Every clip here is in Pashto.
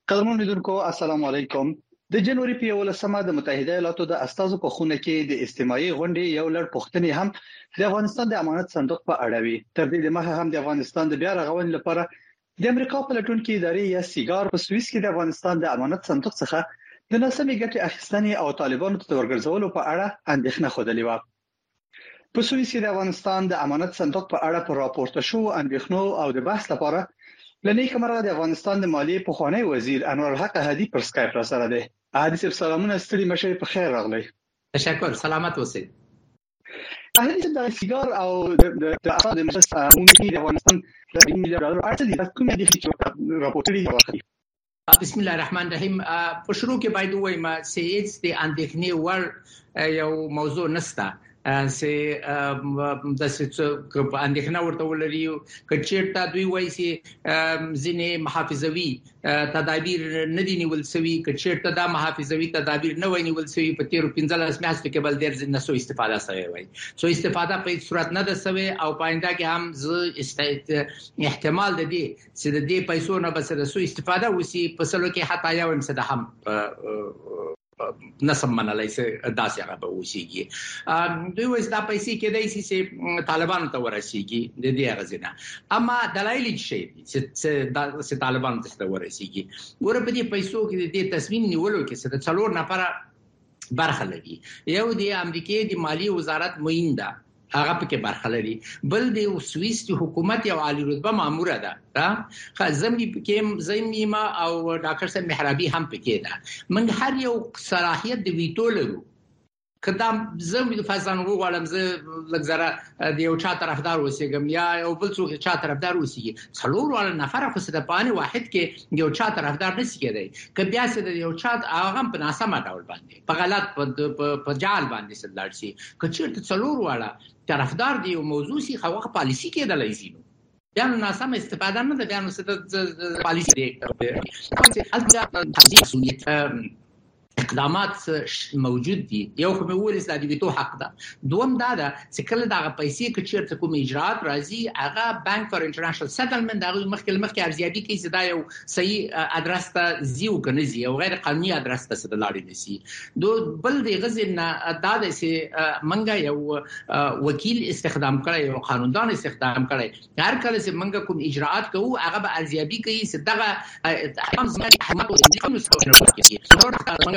قدرمن لیدونکو السلام علیکم. د جنوري په 11مه د متحده ایالاتو د استازو په خونه کې د استماعي غونډې یو لړ پوښتنې هم د افغانستان د امانت صندوق په اړه وی. تر دې دمخه هم د افغانستان د بیا رغونې لپاره د امریکا په لټونکو ادارې یا سیګار په سویس کې د افغانستان د امانت صندوق څخه د ناسمې ګټې اخیستنې او طالبانو ته ورګرځولو په اړه اندېښنه خوده و. په سویس کې د افغانستان د امانت صندوق په اړه پر راپورته شو اندېښنو او د بحث لپاره لنی کمره د افغانستان د مالیې پخوانی وزیر انور الحق هادي پر سکایپ را سره دی. هادي صاحب سلامونه، ستړي مشه په خیر راغلی. تشکر، سلامت اوسئ. هادي صاحب د سیګار او د افراد مجلس عمومي د افغانستان د $1 ارتدي کومه دي چې راپورټري ورکړي. بسم الله الرحمن الرحیم. په شروع کې باید وایم چې د اندېښنې ور یو موضوع نشته چې د څه اندېښنه ورته ولري. کچېرته دوی وایي چې ځینې محافظوي تدابیر نه دي نیول شوي، کچېرته دا محافظوي تدابیر نه وای نیول شوي په 13-15 میاشتو کې بل ډېر نه سو استفاده شوی وای. سو استفاده په هیڅ صورت نه ده شوی او پاینده کې هم احتمال ده دي چې د دې پیسو نه بس د سو استفاده وسی په سلو کې حتی یو هم څه هم نسم منلای سه داسې هغه به وشيږي. دوی وایي دا پیسې کېدای شي چې طالبانو ته ورسیږي د دې غزنه، اما دلایل شي چې طالبانو ته ورسیږي. ور په دې پیسو کې د تصمیم نیولو کې څه د 4 نفر برخه لري. یو د امریکای د مالی وزارت معین ده، هغه پکې برخه لري. بل د سویس د حکومت یو عالی رتبه مامور ده، زمي پکې زميما او ډاکټر صاحب محرابي هم پکې ده. من هر یو صلاحیت د ویټو لرو. کدام زمي د فزان وګړم زه لګزره د یو چا طرفدار وسیګم یا یو بل څوک چا طرفدار وسیږي. څلور ول نفر خو څه د پانه واحد کې یو چا طرفدار نشي کېدای. ک بیا څه د یو چا هغه په ناسمه ډول باندې په غلط په جال باندې سدلار شي. ک چیرته څلور ول طرفدار دی یو موضوع سي خو پالیسی کېدلای شي. بیا نو ناسم استفاده نه ده، بیا نو څه پالیسی دی. البته تحقیق اقدامات موجود دي. یو خو به ولې د ویټو حق ده، دوم دا ده چې کله دا پیسې کې چیرته کوم اجرات راځي هغه بانک فار انټرنیشنل سیټلمنت دا مخکې ارزیابي کوي چې دا یو صحیح ادرس ته زیو کنه زی او غیر قانوني ادرس ته لاړ نشي. دو بل د غزن دا ده چې منګه یو وکیل استخدام کړي او قانوندان استخدام کړي. هر کله چې منګه کوم اجرات کوو هغه به ارزیابي کوي چې دغه احکام زموږ حکومت او د قانون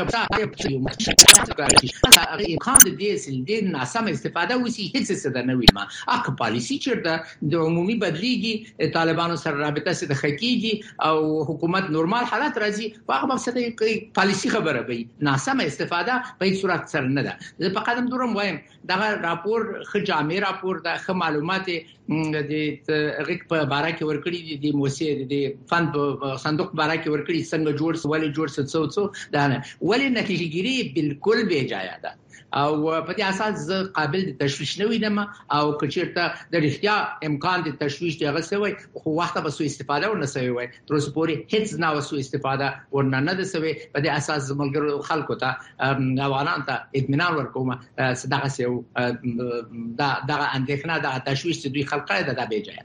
امکان د دې ناسم استفاده وسی هیڅ څه نه ویل. ما اک پالیسی چیرته د عمومي بدلیږي، طالبانو سره رابطه سره د حقیقي او حکومت نورمال حالت راځي، هغه به څه پالیسی خبره وي. ناسم استفاده په هیڅ صورت سره نه ده. زه په قدم دورم وایم دا راپور خ جامع راپور ده، خ معلومات د غیق په باره کې ورکړي دي، موسسه د فند په صندوق باره کې ورکړي څنګه جوړ سوالي جوړ څه دا نه ولې نتیجه ګیری بالکل بے جای ده او په دې اساس زه قابل د تشویش نه وینم او کچیرته د رښتیا امکان د تشویش دی غسوي خو وخت به سو استفاده ونه سوي وي. تر اوسه پورې هیڅ نه وسو استفاده ورنه نه ده سوي. په دې اساس زموږ خلکو ته غوانان ته اطمینان ورکوم صدقه سو دا اندېښنه د تشویش دوی خلقه ده بے جای.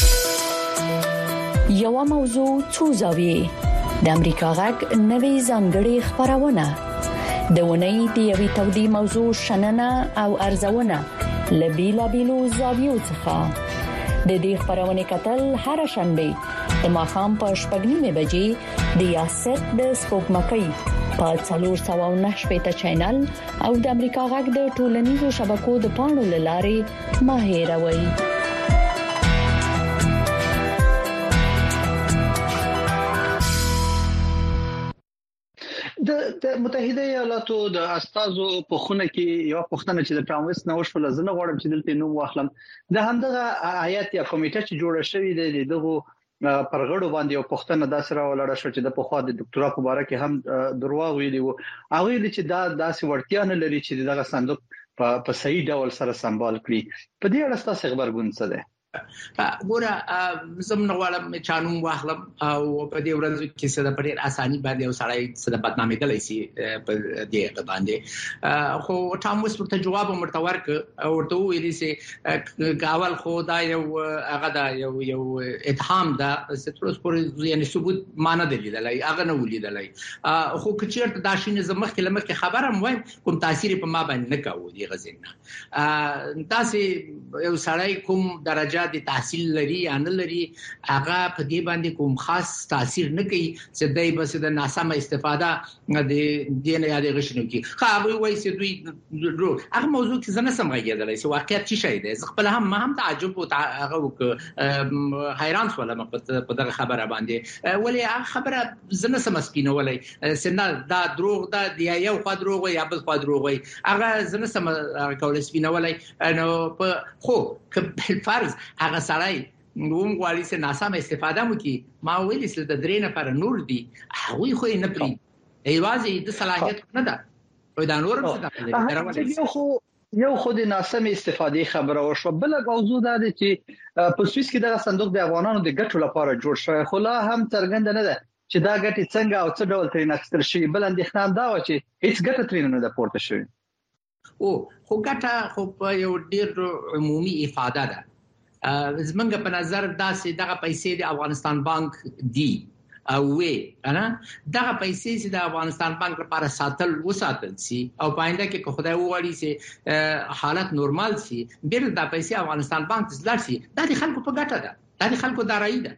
یو موضوع څو زاویې د امریکا غږ نوې ځانګړې خبرونه د ونې د یوې تودې موضوع شننه او ارزونه لبیلا بیلو زاویو څخه د دې خبرونه کتل هر شنبه د ماښام په 8:30 بجې د یاست د سپوږمکۍ په 409 چینل او د امریکا غږ د ټولنیزو شبکو د پاڼو لارې ماهیروي. د متحده ایالاتو د استازو په خونه کې یو پښتنه چې د ټرامپس نو شول زنه غواړم چې دلته نوم واخلم. د همدغه آیات یا کمیټه چې جوړه شوې ده دغه پرغړو باندې یو پښتنه داسره ولړ شو چې د پخوا د ډاکټرا په اړه کې هم درواغ ویلي وو. هغه چې دا داسې ورتیا نه لري چې دغه صندوق په صحیح ډول سره سمبال کړي. په دې اړه تاسو خبرګون څه ده؟ ګوره زموږ غواړم چانوم واخلم او په دې ورځو کې څه د پرې اساني باندې وسړی څه د بدنامي دلای شي په دې باندې خو ټاموس ورته جواب ورته ورک ورته ویلي چې اول خو دا یو هغه دا یو اتهام دا ستروس پورې یعنی ثبوت معنی دی لیدلای هغه نه ولیدلای خو کچېرته دا شینه زمخ کې لمخ خبرم وایم کوم تاثیر په ما باندې نه کاوه دی غزنه تاسو یو سړی کوم درجه د تحصیل لري یا نه لري هغه په دې باندې کوم خاص تاثیر نه کوي چې دای بس د ناسمه استفاده د دې نه یاد غشنو کی هغه وایي چې دوی درو هغه موضوع کې زنه سم غږیدل چې واقعیت څه شي دی خپل هم تعجب او هغه حیران شولم په دغه خبره باندې ولی هغه خبره زنه سم سپینولای سنه دا دروغ دا دی یو خو دروغ یا بل خو دروغ هغه زنه سم کول سپینولای نو په خو فرض هغه سړی نوم غواړي چې ناسم استفاده مو کی ما ویل چې د درې نفر نور دي هغه خو نه پری ایوازي د صلاحیت نه ده او دا نور څه یو خود ناسم استفاده خبره وشو بل موضوع ده چې په سویس کې د صندوق د افغانانو د ګټو لپاره جوړ شوی خو لا هم څرګند نه ده چې دا ګټه څنګه او څه ډول ترې نخستل شي بل اندېښنه دا و چې هیڅ ګټه ترې نه ده پورته شوی خو ګټه خو په یو ډیر عمومي افاده ده زمونږ په نظر داسې دغه پیسې د افغانستان بانک دی او انا دغه پیسې چې د افغانستان بانک لپاره وساتل سي او پاینده کې خدای وغواړي چې حالت نورمال سي بیر د پیسې افغانستان بانک ته ځل سي د خلکو په ګټه ده د خلکو دارایی ده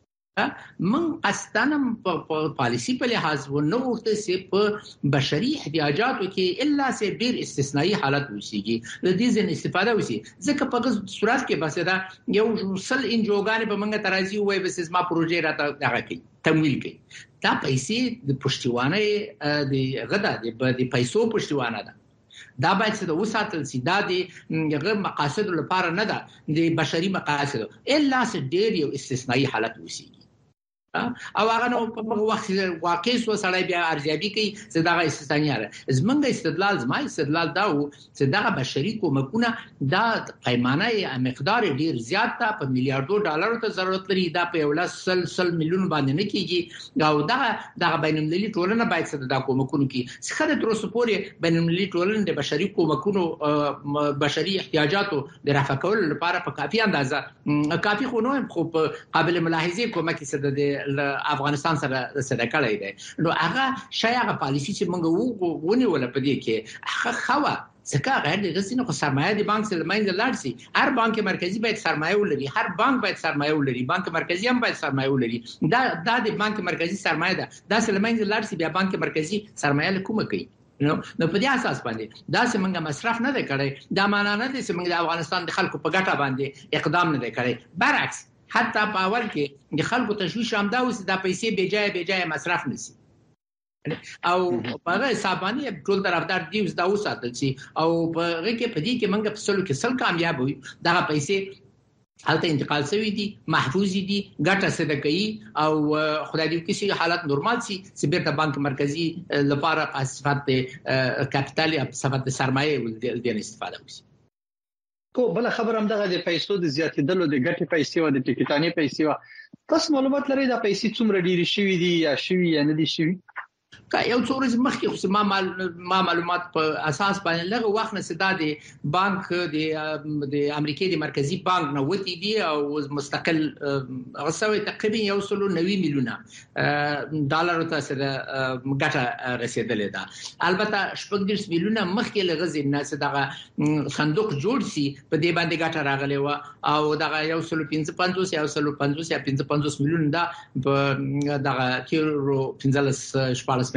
من قصدنم په پالیسی په لحاظ و نو وخت سي په بشري احتیاجاتو کې الا سي ډیر استثنایی حالت وشيږي د دې ځین استفاده وشي ځکه په صورت کې بس دا یو سل انجوګان په منګه ترازی وای بس ما پروژې راته دغه کوي تمویل کوي دا پیسې د پښتیوانه د غدا د پیسو پښتیوانه ده دا باید څه د وساتل سي دا د مقاصد لپاره نه ده د بشري مقاصد الا سي ډیر یو استثنایی حالت وشيږي او هغه نو په وخت واقع سو سړی بیا ارزیابي کوي چې دا استثنایی ده زمونږ استدلال دا و چې دا بشري کومکونه دا پیمانه مقدار ډیر زیات ته په میلیارډو ډالرو ته ضرورت لري دا په یو سل میلیون باندې نه کیږي او دا بین المللي ټولنه باید څه دا کومکونه کوي څخه د تر اوسه بین المللي ټولنه د بشري کومکونو بشري احتیاجاتو د رفع کولو لپاره په کافي اندازه کافي خو نه خو قابل ملاحظه کومک څه د افغانستان سره کړی دی نو هغه شای هغه پالیسی چې موږ ونیول په دې کې هغه خوا ځکه غیر د غسینو خو سرمایه دی بانک سره ماین لاړ سي هر بانک مرکزی باید سرمایه ولري هر بانک باید سرمایه ولري بانک مرکزی هم باید سرمایه ولري دا د بانک مرکزی سرمایه ده دا سره ماین لاړ سي بیا بانک مرکزی سرمایه کومه کوي نو په دې اساس باندې دا څنګه مصرف نه دی کړی دا معنا نه دی چې موږ د افغانستان د خلکو په ګټه باندې اقدام نه دی کړی برعکس حتی په اول کې د خلکو تشویش هم دا وسی دا پیسې بے جای مصرف نشي او په هغه حسابانی ټول طرفدار دی دا وساتل شي او په هغه کې په دې کې موږ په سلو کې سل کامیاب وي دا پیسې هلته انتقال شوی دي محفوظ دي ګټه صدقه کوي او خدای دې کې حالت نورمال شي چې بیرته بانک مرکزی لپاره صفات کاپیټال یا صفات سرمایه ولدي استفاده وشي کو بل خبر هم دغه د پیسو د زیاتېدلو د ګټې پیسې او د ټیکټاني پیسې تاسو معلومات لرئ دا پیسې څومره ډېری شوي دي یا شوي یا نه دي شوي یو څو ورځې مخکې خو ما معلومات په اساس باندې لږ وخت نه سدا دي بانک د امریکای د مرکزی بانک نو وتی دي او مستقل غسوي تقریبا 190 میلیونه ډالر ته سره ګټه رسیدلې ده البته 40 میلیونه مخکې لغزي نه سدا صندوق جوړ سي په دې باندې ګټه راغلې و او دغه 155 یا 155 میلیونه ده په دغه تیرو 15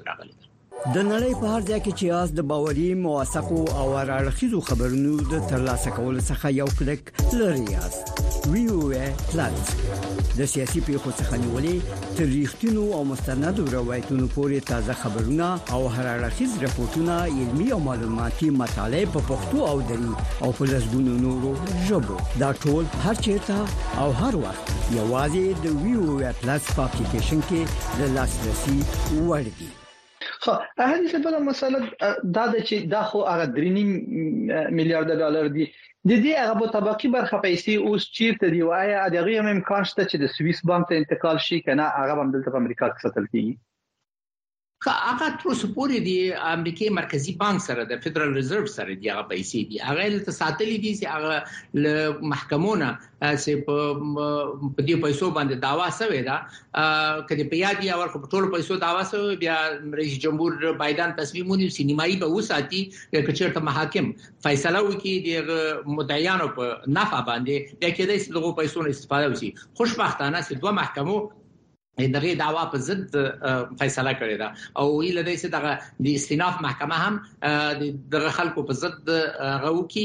د نړۍ په هر ځای کې چې آس د باوري موثقو او راړخیزو خبرونو د ترلاسه کولو څخه یو کلک لري یاست ویو پلس د سیاسي پیښو څخه نیولې تر ریښتینو او مستندو روایتونو پورې تازه خبرونه او راړخیز راپورټونه علمي او معلوماتي مطالب په پښتو او دري او په لږونو نورو ژبو دا ټول هر چیرته او هر وخت یوازې د ویو پلس په اپلیکیشن کې د لاسرسي وړ دي خو هغه څه په مسله دا چې دا خو هغه 3 میلیارډ ډالر دي د دې هغه په طبقي برخه پیسې اوس چیرته دی وايي دغه هم امکان شته چې د سویس بانک ته انتقال شي کنه هغه هم دلته په امریکا کې ساتل کیږي. هغه تر څو پورې دی امریکای مرکزی بانک سره د فدرال ریزرو سره دی هغه پیسې دي هغه له ساتلې دي چې هغه له محکمونو چې په دې پیسو باندې داوا شوی دا کله په یاد یا ورکو په ټولو پیسو داوا شوی بیا رئیس جمهور بایدن تصمیم ونیو چې نیمایي به وساتي چې چیرته محاکم فیصله وکړي د مدعیانو په نفع باندې بیا کېدای شي دغه پیسو نه استفاده وشي. خوشبختانه چې دوه محکمو دغه دعوا په ضد فیصله کړې ده او ویل دی چې دغه د استیناف محکمه هم دغه خلکو په ضد غوکی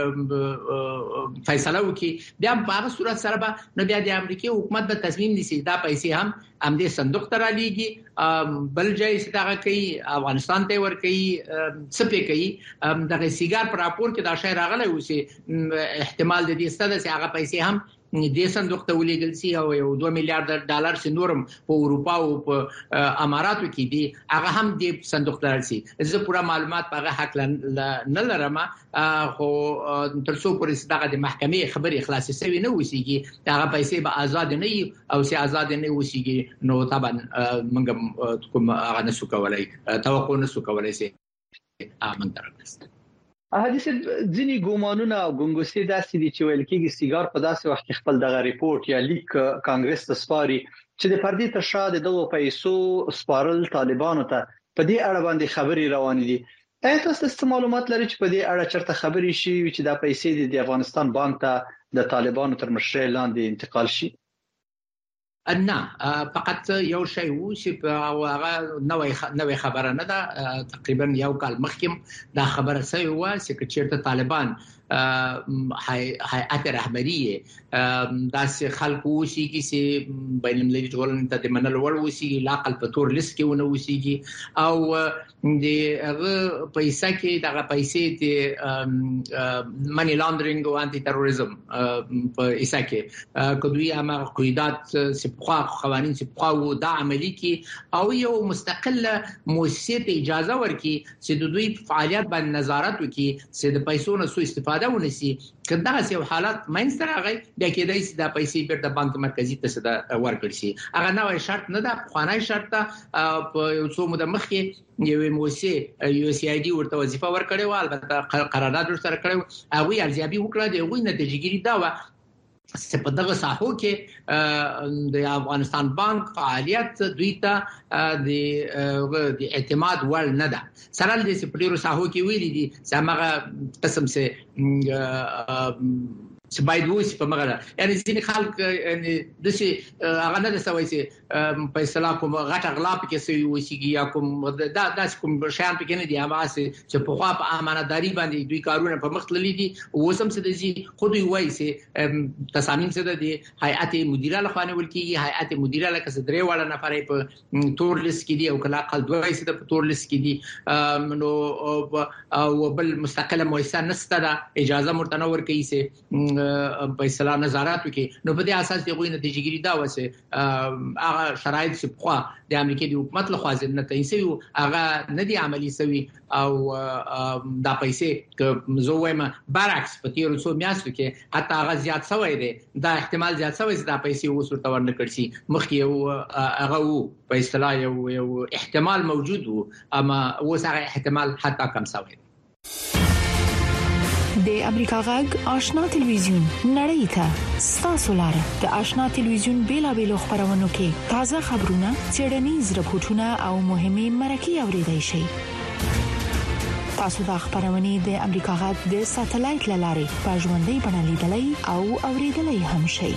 فیصله وکي بیا په هغه صورت سره به نو بیا د امریکای حکومت به تصمیم نیسي دا پیسې هم دې صندوق ته رالیږي بل ځای چې دغه کوي افغانستان ته ور کوي سپې کوي دغه سیګار پر راپور کې دا شی راغلی و چې احتمال د دې ستاسو چې هغه پیسې هم د صندوق ته ولېږل شي او 2 میلیارډ ډالر سنورم په اروپا او په اماراتو کې دي هغه هم د صندوق ته راشي. زه پوره معلومات په هغه حق نه لرم خو تر څو پورې دغه د محکمې خبرې خلاصې شوی نه وسیږي هغه پیسې به آزاد نه وي او چې آزاد نه وسیږي نو طبعا موږ کوم هغه نسو کولای توقع نسو کولای شي موږ درنست حدیث ځینی ګومانونه او ګنګوسې داسې دي چې ویل کېږي سیګار په داسې وخت کې خپل دغه ریپورت یا لیک کانګرس ته سپاري چې د پردي تر شا دغه پیسو سپارل طالبانو ته په دې اړه باندې خبري روان دي. ایا تاسو معلومات لرئ چې په دې اړه چرته خبري شي چې دا پیسې د افغانستان بانک ته د طالبانو تر مشرۍ لاندې انتقال شي؟ نه فقط یو شی وو چې هغه نوې خبره نه ده تقریبا یو کال مخکې دا خبره شوی و چې چیرته طالبان هيئت رهبریه داسې خلکو وسیږي چې بین المللي ټولنې ته د منلو وړ وسیږي لاقل په تور لیست کې ونه وسیږي او د هغه پیسې کې دغه پیسې د منی لانډرینګ او انټي تروریزم په ایسا کې کوي هغه قیادت سپخوا قوانين سپخوا دا عملی کې او یو مستقله مؤسسه ته اجازه ورکړي چې د دوی فعالیت باندې نظارت وکړي چې د پیسو نه سوء استفاده ونشي. کله چې یو حالت مینځ راغی د کېدای شي د پیسې بیرته بانک مرکزی ته صدا ورکړي شي. هغه نوې شرط نه ده خوانای شرط په یو څو مده مخکې یو موسسه یو سی آی ډي ورته وظیفه ورکړې و البته قرارداد ورسره کړو هغه ارزیابي وکړه د هغوی نتیجګری دا و چې په دغه ساحو کې د افغانستان بانک فعالیت دوی ته د اعتماد وړ نه ده. سره د سپډیرو ساحو کې ویلي دي چې هغه قسم سه چې باید وسی په مغره یعنی ځینې خلک یعنی د څه هغه نه سوي چې په اصطلاح کوم غټ اغلاپ کې سوي وسیږي یا کوم دا کوم شان پکې نه دی هغه چې په خوا په امانتداري باندې دوی کارونه په مخ تللي دي وسم څه دي خو دوی وایي چې تصامیم څه دي هيئت مدیره لخوا نیول کیږي هيئت مدیره لکه څه درې وړه نفرې په تور لیست کې دي او کله اقل دوه څه په تور لیست کې دي نو او بل مستقله مؤسسه نسته اجازه مرتنور کوي چې په اصطلاح نظارت وکي نو په دې اساس دی غوښنه نتیجګری دا وسه هغه شرایط چې په د امریکای د حکومت له خوا ځنه تایسي هغه نه دی عملی سوي او دا پیسې زه وایم برعکس په تیر څو میاشتو کې حتی هغه زیات شوی دی دا احتمال زیات شوی چې دا پیسې وسورته ورنه کړسي مخکې یو هغه په اصطلاح یو احتمال موجود وو اما اوس هغه احتمال حتی کم شوی. د امریکا غږ آشنا ټلویزیون نړۍ ته ستاسو لاره د آشنا ټلویزیون بیلابېلو خبرونو کې تازه خبرونه چیرنیز رپورټونه او مهمه مرکې اوريدای شئ. تاسو د خبرونه د امریکا غږ د ساتلایت لارې په ژوندۍ بڼه لیدلای او اوریدلای هم شئ.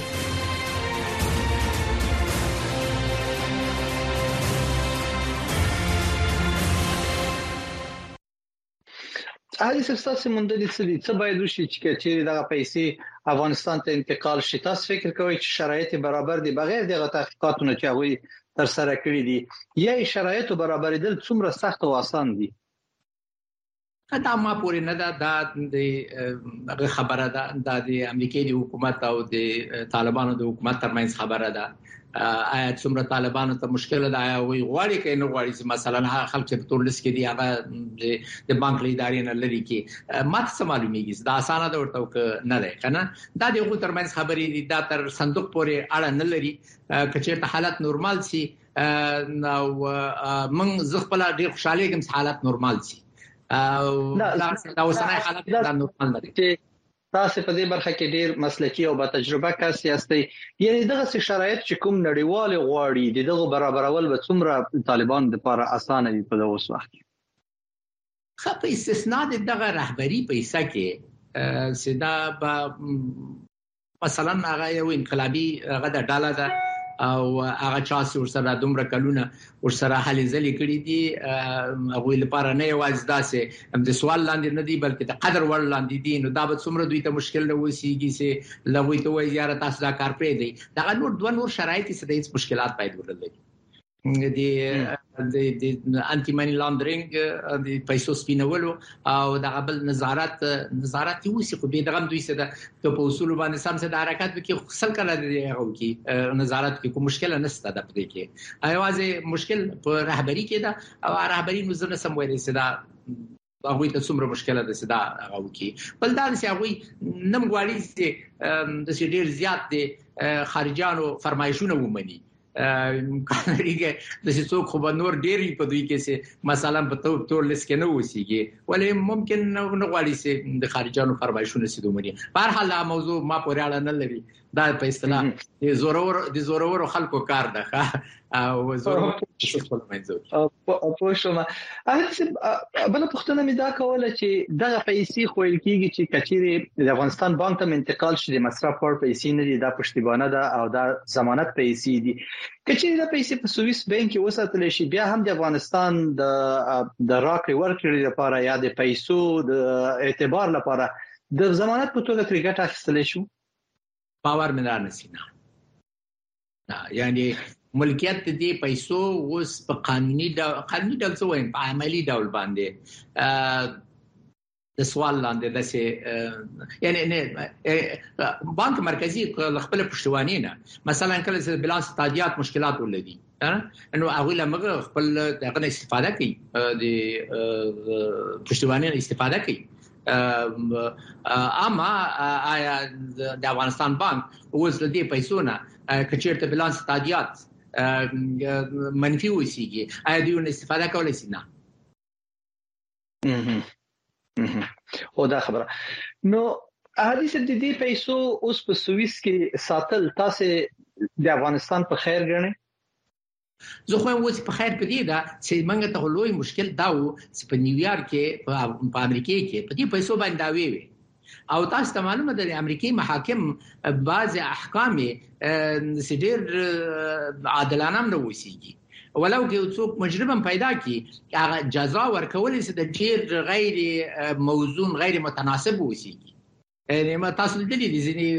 هغه څه مونږ د څه باید وشي چې دا پیسې افغانستان ته انتقال شي. تاسو فکر کوئ چې شرایط برابر دي بغیر دغه تحقیقاتونو چې هغه تر سره کړی دي یا شرایط برابرېدل څومره سخت او آسان دي؟ دا ما پورې نه ده د خبره ده د امریکای د حکومت او د طالبانو د حکومت ترمنځ خبره ده آیا څومره طالبانو ته مشکل ده وي غواړي کې نه غواړي مثلا خلک په تور لیست کې دی هغه د بانک لیداري نه لري کې ماته څه معلومیږي دا اسانه ده ورته نه ده کنه دا دغه ترمنځ خبرې دي دا تر صندوق پورې اړه نه لري کچېرته حالت نورمال سي نو من زه خپل ډیر خوشاله کوم حالت نورمال سي دا اوسنۍ حالت دا نورمال نه دي تاسو په دې برخه کې ډیر مسلکي او با تجربه کار سیاستي یعنی دغه شرایط چې کوم نړیوال غواړي دغه برابرول به څومره طالبان لپاره اسانه وي په اوس وخت کې خو استثناء دغه رهبری پیسې کې سیدا مثلا هغه یو انقلابي هغه د ډاله ده او هغه چا چې ورسره دومره کلونه ورسره هلې ځلې کړې دي هغه لپاره نه یوازې داسې د سوال لاندې نه دی بلکې د قدر وړ لاندې دي نو دا به څومره دوی ته مشکل نه وسیږي چې لوي ته وایي یاره تاسو دا کار پرې دی دا نور شرایط چې د هیڅ مشکلات پیدا ورلې د انټي مانی لانډرینګ د پیسو سپینولو او د قبل نظارت یو څه خو به دغه دوی سره په اصول باندې سم سره حرکت وکي خپل کله دی هغه کی نظارت کې کوم مشکل نه ستاسو د پدې کې ایوازه مشکل په رهبری کې دا او رهبری نو زنه سم وایي چې دا هغه ته څومره مشکله ده چې دا هغه کی بل دا چې هغه نم غواړي چې د ډیر زیات د خارجانو فرمایشونه ومني کانریګه د څوک خو نور ډېری په دوی کې سه مثلا په تور لیست کې نه وسیږي ولې ممکن نه غواړي چې د خارجانو فرمایشونه سیدومري په هر حال دا موضوع ما پورې اړه نه لري دا په اصطلاح د زورور خلکو کار ده او زورور خلکو منځو او په شومه بل پښتنه مې دا کوله چې دغه پیسې خویل کیږي چې کچېری د افغانستان بانک ته انتقال شي د مصرف پر پیسې نه دي دا پښتیبانه ده او دا ضمانت پیسې دي کچېری د پیسې په سوئس بانک کې وساتل شي بیا هم د افغانستان د راکړې ورکړې لپاره یا د پیسو د اعتبار لپاره د ضمانت په توګه کرکټ اخیستل شي باور مې نه نسینا یعنی ملکیت دې پیسو اوس په قانوني ډول څه وایم په عملی ډول باندې د سوال لاندې دسه یعنی نه بانک مرکزی خپل پښتوانی نه مثلا کله چې بلانس تادیات مشکلات ولدي نو هغه لمغه خپل دغه استفاده کوي د پښتوانی استفاده کوي اما آیا د افغانستان بانک اوس د دې پیسو نه کچېرته بلانس تادیات منفي وسیږي آیا دوی استفاده کولای شي نه او دا خبره نو حدیث د دې پیسو اوس په سوئس کې ساتل تاسو د افغانستان په خیر غنئ زه خو اوس په خیر پدې دا چې موږ ته لوی مشکل دا و چې په نیویارک کې په امریکا کې په دې پیسو باندې دا وی او تاسو ته معلومه ده د امریکای محاکم بعض احکام ډېر عادلانه نه وسیږي ولو کې څوک مجرم پیدا کی هغه جزا ورکول چې د ډېر غیر موزون غیر متناسب وسیږي یعنی ما تاسو د دې ځینې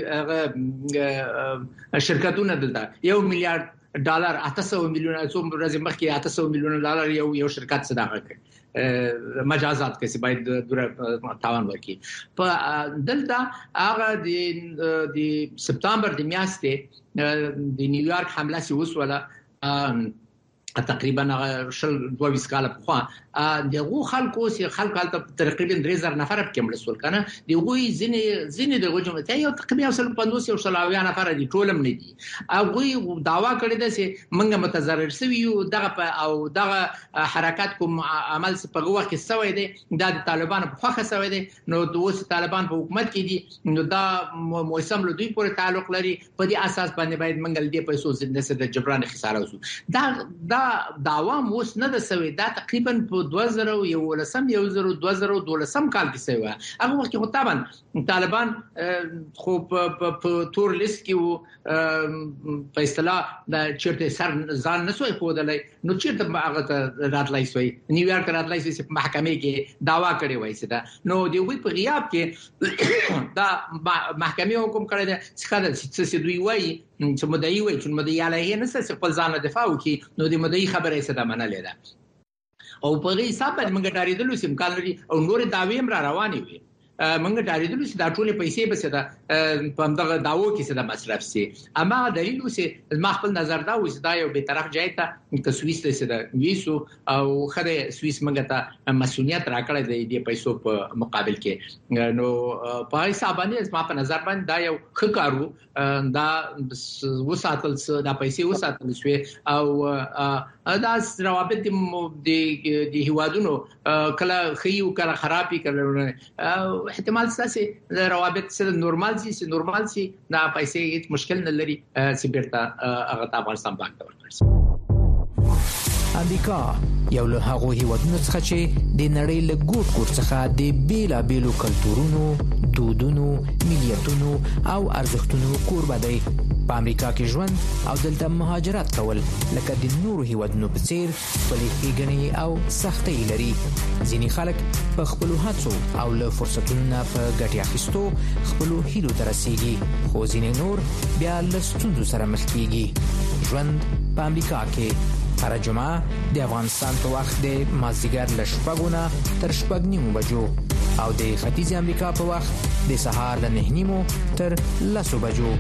شرکتونه دلته $1 میلیارډ $800 میلیونه څو ورځې مخکې $800 میلیونه یو شرکت صداقت کوي مجازات کې چې باید تاوان ورکړي په دلته هغه د سپتامبر د میاشتې د نیویارک حمله سی وسوله تقریبا 22 کال په خوا دغه خلکو چې خلک تقریبا 3000 نفر په کمل سول کنه دغه زینې دغه جمعیت یو تقریبا 50 او 60 نفر دي ټولم نه دي هغه داوا کړی ده چې منګه متضرر شوی یو دغه او دغه حرکت کوم عمل په وخت کې سوی دی د طالبانو په خوخه سوی دی نو د اوس طالبان په حکومت کې دي نو دا موسم له دوی پورې تعلق لري په دې اساس باندې باید منګل دې پیسو زنده د جبران خساره وسو دا داوا موس نه د سوي دا تقریبا په 2012 کال کې سوي هغه وخت کې طبعا طالبان خو په تور لیست کې په اصطلاح د چیرته سر ځان نسوي خودلای نو چیرته هغه راتلای سوي نیویارک راتلای سوي په محکمې کې داوا کړی وای سدا نو دی وی په غیاب کې دا محکمې حکم کړی دی چې دوی وای چې مدعي وای چې مدعي علیه نه څه خپل ځان دفاع وکړي نو د مدعي خبره یې صدا منلې ده او په غي حساب باندې موږ ډاریدلو سیم کال لري او نور داوی هم را روانې وي موږ ډاریدل چې دا ټول پیسې به څه په همدغه داوو کې څه د مصرف سي اما دلیل چې ما خپل نظر دا و چې دا یو به طرف ځای ته د سويس څخه د ویسو او خره سويس موږ ته مسؤلیت راکړی دی د پیسو په مقابل کې نو په حساب باندې ما په نظر باندې دا یو ښه کارو دا وساتل دا پیسې وساتل شوې او دا روابط د هیوادونو کله خيو کله خرابي کله احتمال ستاسو روابط سره نورمال سي دا پیسې هیڅ مشکل نه لري چې بیرته هغه افغانستان بانک ته ورکړي امریکا یو له هغو هیوادونو څخه چې د نړۍ له ګوټ څخه د بیلابیلو کلتورونو دودونو ملیتونو او ارزښتونو کوربه دی په امریکا کې ژوند او دلته مهاجرت کول لکه د نورو هیوادونو په څیر خپلې ښېګڼې او سختۍ لري ځینې خلک په خپلو هڅو او له فرصتونو نه په ګټې اخیستو خپلو هیلو ته رسیږي خو ځینې نور بیا له ستونزو سره مخ کیږي ژوند په امریکا کې هر جمعه د افغانستان په وخت د مازدیګر له 6 نه تر 6:30 بجو او د ختیځ امریکا په وخت د سهار له 9:30 تر 10 بجو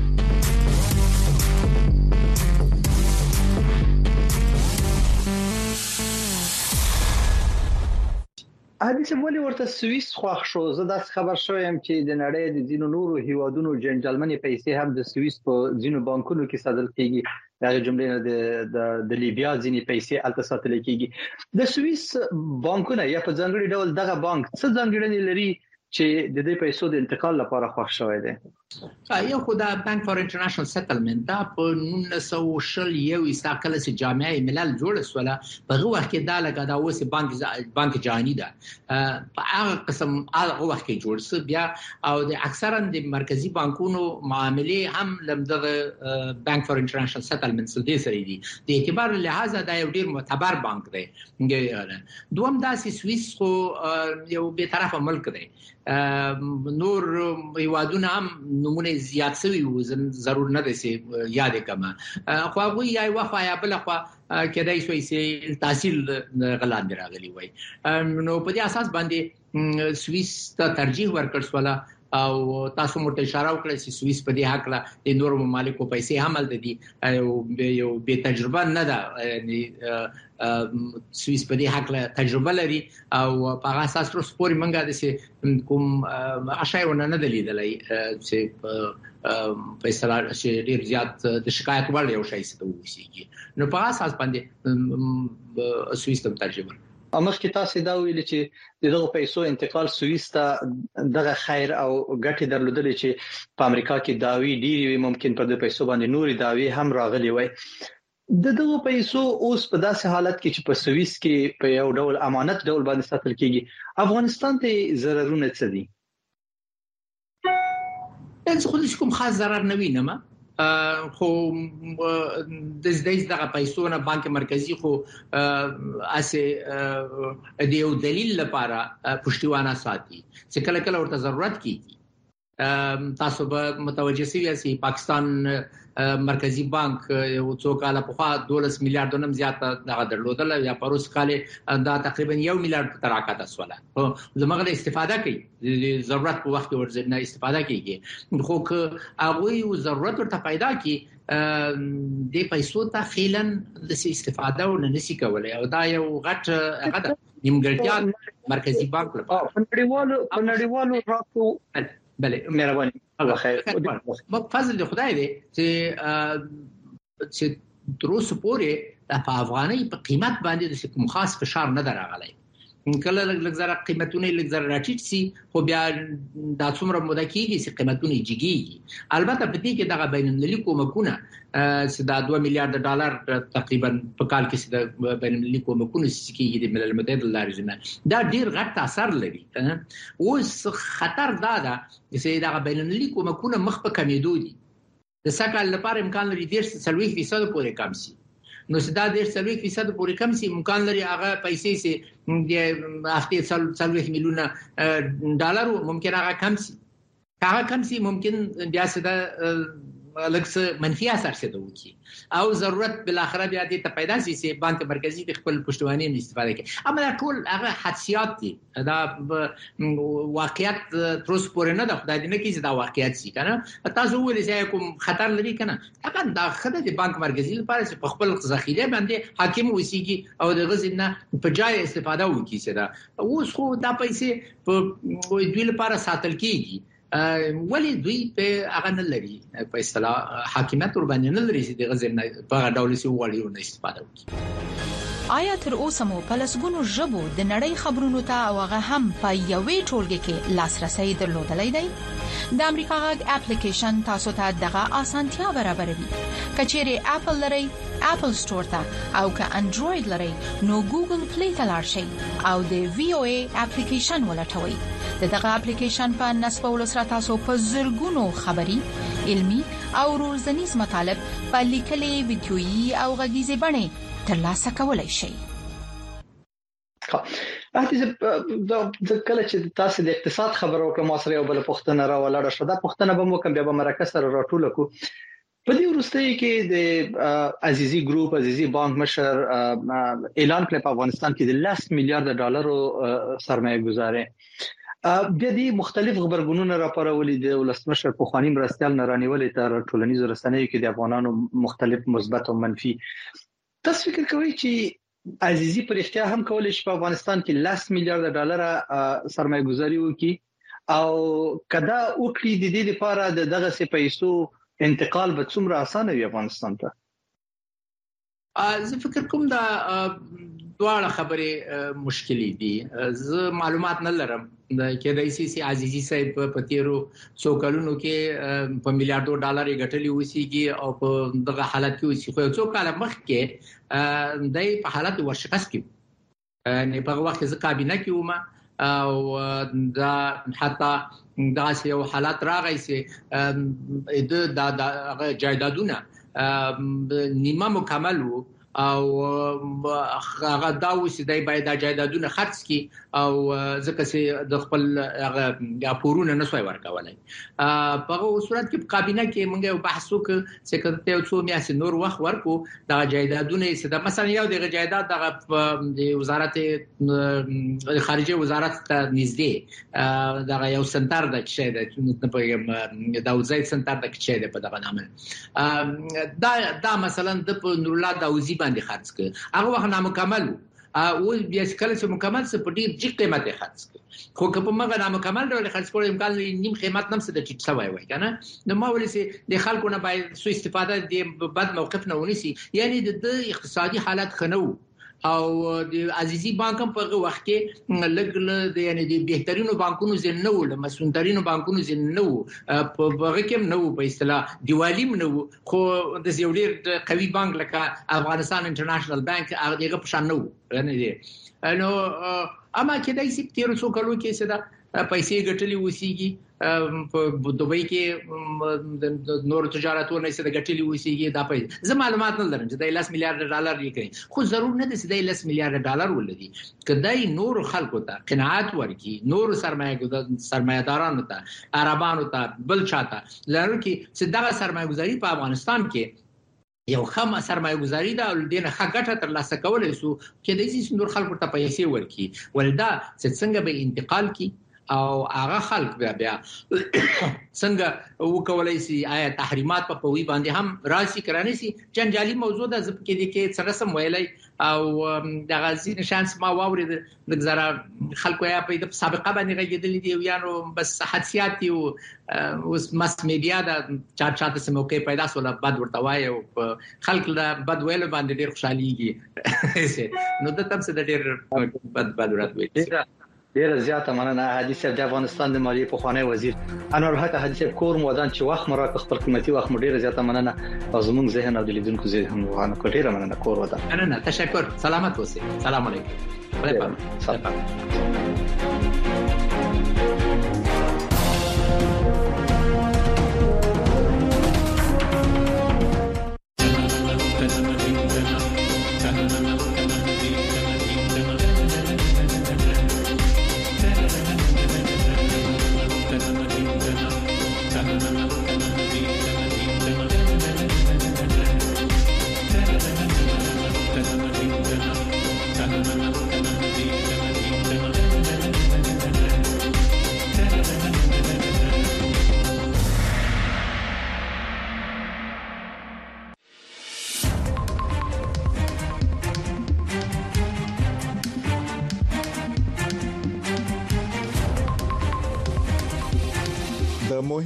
حدیث ولی ورته سويس خوښ شو زه دا خبر شوم چې د نړۍ د دینو نورو هیوادونو جنجالمنې پیسې هم د سويس په دینو بانکونو کې ساتل کیږي دا جملې د لیبیا ځینې پیسې الته ساتل کیږي د سويس بانکونه یا په ځانګړي ډول دغه بانک څه ځانګړنې لري چې د دې پیسو د انتقال لپاره خوښ شوی دی یو خدای بانک فور انټرنیشنل سیټلمنت دا په 1901 کال چې جامعه ملل جوړه سوله په هغه وخت کې دا لګا دا اوس بانک جهاني ده په هغه قسم هغه وخت کې جوړ سو بیا او د اکثرا د مرکزی بانکونو معاملې هم لمدغه بانک فور انټرنیشنل سیټلمنت سره دي د اعتبار لحاظه دا یو ډیر معتبر بانک دی دوم دا چې سويس خو یو به طرفه ملک دی نور هیوادونه هم نمونه زیات شوی و ضرور نه دي چې یاد کما خو هغه یا وخت یا بل خو کېدای شوی چې تحصیل غلان راغلی وای نو په دې اساس باندې سويس ته ترجیح ورکړ سواله او تاسو مرته اشاره وکړه چې سويس په دې حق له د نورو ممالکو پیسې حمل دي یو به تجربه نه ده یعنی سويس په دې حق له تجربه لري او په هغه اساس تر سپوري منګه د کوم اشایونه نه دلیدلې چې په اصطلاح چې ډیر زیات د شکایت وړ یو شی څه وسی نو په اساس باندې سويس ته ترجمه امخکې تاسو دا ویل چې دغه پیسو انتقال سويس ته دغه خیر او ګټه درلودل چې په امریکا کې داوی ډیری ممکن په دې پیسو باندې نوري داوی هم راغلي وای دغه پیسو اوس په داسې حالت کې چې په سويس کې په یو ډول امانت ډول باندې ساتل کیږي افغانستان ته ضررونه څه دي هیڅ خو کوم خاص ضرر نه وینم خو د دغه پیسو نه بانک مرکزی خو اسه د یو دلیل لپاره پښتیوانه ساتي چې کله کله ورته ضرورت کیږي تاسو به متوجه شئ چې پاکستان مرکزی بانک یو څو کال په خوا 12 میلیارډ نم زیات دغه درلودل یا پروس کال دا تقریبا 1 میلیارډ تراکات اسوله زموږ استفاده کوي ضرورت په وخت ورزنه استفاده کوي خو که هغه ضرورت ورته پیدا کی د پیسو ته فعلن د استفاده ونسی کولای او دا یو غټ هغه نیمګړتیا مرکزی بانک لپاره په نړیوالو راکو بله مهرباني الله خیر فضل خدای دې چې تروس پورې په افغاني په قیمت باندې د کوم خاص فشار نه دراغلی کله لږ زره قیمتونه لږ زره راټیټ سي خو بیا د څومره موده کېږي چې قیمتونه جګیږي البته په دې کې دغه بین المللي کومکونه چې د 2 میلیارډ ډالر تقریبا په کال کې د بین المللي کومکونه چې کېږي د ملل متحد لارې دا ډیر غټ اثر لري اوس خطر دا ده چې دغه بین المللي کومکونه مخ په کمیدو دي د سکهال لپاره امکان لري 30% پورې کم شي نو سدا 30% پورې کم سي امکان لري هغه پیسې سي د هفته 30 میلیونه ډالر ممکن هغه کم سي ممکن بیا سدا لکه منفي اثر څه دوی او ضرورت بل اخره بیا دې ته پیدا شي چې بانک مرکزی د خپل پښتواني استفاده کوي. اما دا ټول هغه حدسیات دي، دا واقعیت تر اوسه پورې نه ده، خدای دې نه کړي چې دا واقعیت شي کنه. تاسو ولې چې کوم خطر لري کنه، طبعا دا خدای د بانک مرکزی لپاره چې په خپل ذخیره باندې حاکم وسیږي او د غزې نه په جای استفاده وکړي. چې دا اوس خو دا پیسې په دوی لپاره ساتل کیږي، ولی دوی په هغه نه لري په اصطلاح حاکمیت ور باندې نه لري چې د غزې نه په ډول سي وړي نه استفاده وکړي. آیا تر اوسه مو په لسګونو ژبو د نړۍ خبرونو ته او هغه هم په یوې ټولګه کې لاسرسي درلودلای دی؟ د امریکا غږ اپلیکیشن تاسو ته دغه اسانتیا برابروي. کچېره اپل لري اپل ستور ته او که انډراید لري نو ګوګل پلی ته لاړ شئ او د وی او ای اپلیکیشن ولټوئ. دغه اپلیکیشن په نسبولو سره تاسو په زرګونو خبري، علمي او روزنیز مطالب په لیکلي، ویډیويي او غږیزي بڼه ترلاسه کولای شئ. د کله چې تاسو د اقتصاد خبرو کوم سره یو بل پښتنه راولاړه شو، دا پښتنه به مو کوم بیا به مرکز سره راټول کو. په دې ورستۍ کې د عزیزي ګروپ، عزیزي بانک مشر اعلان کړ په افغانستان کې د 10 میلیارډ ډالرو سرمایه گذاري. بیا دې مختلف خبرګونونه راپورولې د ولسمشر په خواني مرستيال نارانیولې تر ټولنیزو رسنیو کې د افغانانو مختلف مثبت او منفي. تاسو فکر کوئ چې عزیزي پر اختیار هم کولای شي په افغانستان کې 10 میلیارډ ډالر سرمایه گذاري وکړي او کدا وکړي د دې لپاره دغه څه پیسو انتقال به څومره اسانه وي افغانستان ته؟ زه فکر کوم دا دواړه خبرې مشکلې دي. زه معلومات نه لرم کې رئیسي سي عزیزي صاحب په تیرو څو کلونو کې په میلیارډو ډالر غټلي وسیږي او په دغه حالت کې وسی خو څو کال مخکې دای په حالت ورشکست کې نه په وخت ځکه کابینه کې ومه او دا حتی دا یو حالت راغی چې د جایدادونه نیمه مکمل وو او هغه دا وسی دای باید د جایدادونه خرڅ کی او ځکه چې د خپل هغه پورونه نسوي ورکولای. په صورت کې کابینه کې موږ یو بحث وکړ چې کله یو څو میاشتې نور وخت ورکو د جایدادونه چې مثلا یو د جایداد د وزارت خارجه وزارت ته نږدې دا یو سنټر د چې د داوزای سنټر د چې په دغه نامه دا مثلا د نور الله داوزی باندې خرڅ کړ. هغه وخت نامکمل او بیا کله چې مکمل څه په ډیر جګ قیمت خرڅ کړ، خو که په مګه نامکمل ډول خرڅ کول امکان لري نیم قیمت نم څه د ټیټ سوي وای کنه. نو ما ولې سي د خلکو نه باید سو استفاده د بد موقف نه ونیسي، یعنی د اقتصادي حالت خنو او د عزیزي بانک په وخت کې لګل د یعنی د بهترینو بانکونو زین نه ول، مسؤلینو بانکونو زین نه و، په هغه کې نه و په اصطلاح دیوالیم نه و، خو د یو ډیر قوي بانک لکه افغانستان انټرنیشنل بانک هغه په شان نه و نه دي. نو اما کې دای سي تیر څو کلو کې څه دا پیسې ګټلې وسیږي په دوبۍ کې د نور تجارتونو څخه د ګټلې وسیږي دا پیسې. زه معلومات نه لرم چې د 10 میلیارډ ډالر لیکي، خو ضرور نه دي چې د 10 میلیارډ ډالر ولدي. کدی نور خلکو ته قناعت ورکي، نور سرمایه‌دارانو ته، عربانو ته، بل چاته لري چې دغه سرمایه‌گذاري په افغانستان کې یو خام سرمایه گذاری دا دینه خګټه تر لاسه کولای سو کې د دې نور خلکو ته پیسې ورکي ولدا څنګه به انتقال کی او هغه خلک بیا څنګه وکولای شي. آیا تحریمات په قوی باندې هم راشي کرانی سي جنجالي موضوع ده ځکه کې د کې سره سم ویلای او د غزي نشانس ما واورید د زرا خلکو یا په سابقه باندې غږیدل دي یانو بس حادثيات او اوس ماس میډیا دا چاته سم موقع پیدا سول بد ورته وای او خلک لا بد ویل باندې ډیر خوشاليږي نو د تم څه د ډیر بد ورته وي. ډیر زیاته مننه حدیث د افغانستان د مالیې په خوانی وزیر انور حق حدیث کور مودان چې وخت مرا خپل قیمتي وخت ډیر زیاته مننه او زموږ ذهن او د لیدونکو ذهن وانه کو ډیر مننه کور ودان. مننه تشکر. سلامت اوسئ. سلام علیکم.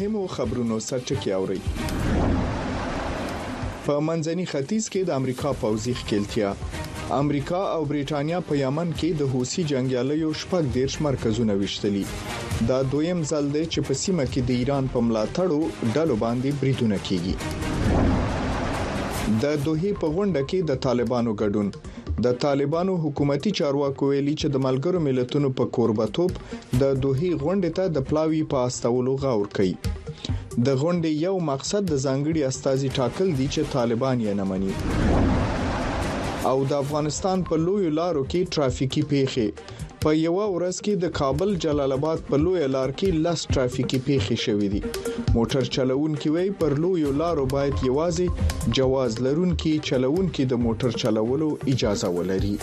مهمو خبرونو سرچکه اوري. په منځني ختیځ کې د امریکا پوځي ښکېلتیا. امریکا او بریټانیا په یمن کې د حوثي جنگیالیو شپږ دیرش مرکزونه وشتلي. دا دویم ځل دی چې په سیمه کې د ایران په ملاتړو ډلو باندې بریدونه کیږي. د دوحې په غونډه کې د طالبانو ګډون. د طالبانو حکومتي چارواکو ویلي چې د ملګرو ملتونو په کوربتوب د دوحې غونډې ته د پلاوی په استولو غور کوي. د غونډې یو مقصد د ځانګړي استازي ټاکل دي چې طالبان یې نه مني. او د افغانستان په لوی لارو کې ټرافیکي پیښې. په یو ورځ کې د کابل جلال آباد په لوی لار کې لاس ټرافیکي پیښې شوې دي. موټر چلوونکي وایي پر لوی لارو باید یوازې جواز لرونکي چلوونکي د موټر چلولو اجازه ولري.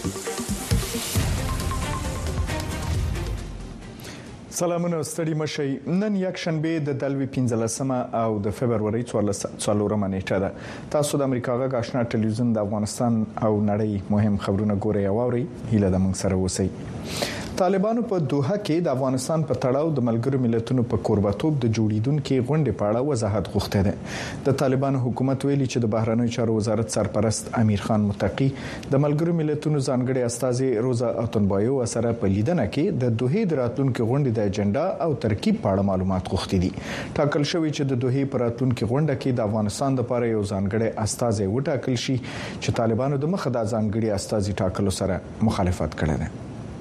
سلامونه ستړي مشي. نن یک شنبه د دلوي 15 او د فبرवरी 14 نیټه ده. تاسو د امریکا غږ آشنا ټلویزیون د افغانستان او نړۍ مهم خبرونه ګورئ او اورئ. هیله د موږ سره اوسئ. طالبانو په دوحه کې د افغانستان په تړاو د ملګرو ملتونو په کوربتوب د جوړیدونکو غونډې په اړه وضاحت غوښته ده. د طالبانو حکومت ویلي چې د بهرنیو چارو وزارت سرپرست امیر خان متقی د ملګرو ملتونو ځانګړي استازي روزا اتنبایو سره په لیدنه کې د دوحې د راتلونکو غونډې د اجنډا او ترکیب په اړه معلومات غوښتي دي. ټاکل شوی چې د دوحې پر راتلونکو غونډه کې د افغانستان لپاره یو ځانګړي استازي وټاکل شي چې طالبانو د مخه د ځانګړي استازي ټاکلو سره مخالفت کړی دی.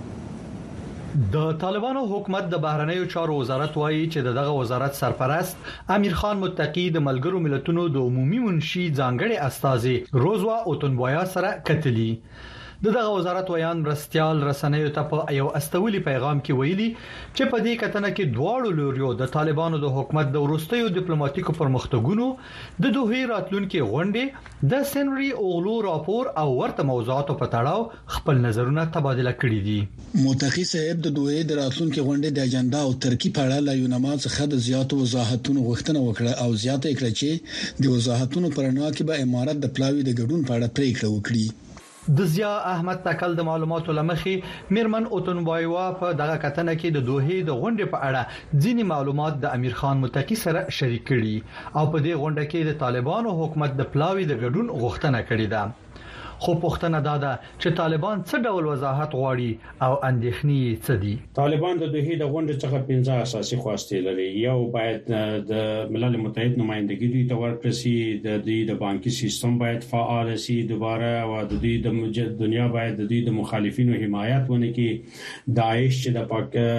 د طالبانو حکومت د بهرنیو چارو وزارت وایي چې دغه وزارت سرپرست امیر خان متقی د ملګرو ملتونو د عمومي منشي ځانګړي استازي روزوا اوتنبایا سره کتلی. دغه وزارت ویان مرستيال رسنیو ته په یو استولي پیغام کې ویلي چې په دې کتنه کې دواړو لوريو د طالبانو د حکومت د ورستیو ډیپلوماټیکو پرمختګونو د دوحې راتلونکو غونډې د سنوري اوغلو راپور او ورته موضوعاتو په تړاو خپل نظرونه تبادله کړي دي. متقی صاحب د دوحې د راتلونکو غونډې د اجنډا او ترکیب په اړه له یونما څخه د زیاتو وضاحتونو غوښتنه وکړه او زیاته کړه چې د وضاحتونو پرنا کې به امارات د پلاوی د ګډون په اړه پریکړه وکړي. د ضیا احمد تکل د معلوماتو لمخې میرمن اوتنبایوا په دغه کتنه کې د دوحې د غونډې په اړه ځینی معلومات د امیر خان متقی سره شریک کړي او په دې غونډه کې د طالبانو حکومت د پلاوی د ګډون غوښتنه کړې ده. خو پوښتنه ده چې طالبان څه ډول وضاحت غواړي او اندېښنې څه دي. طالبان د دوحې د غونډې څخه 15 اساسي خواستې لري. یو باید د ملل متحد نمائندګي دوی ته ورکړي، د بانکي سیستم باید فعال شي دوباره، او د دنیا باید د مخالفینو حمایت ونکړي. داعش چې د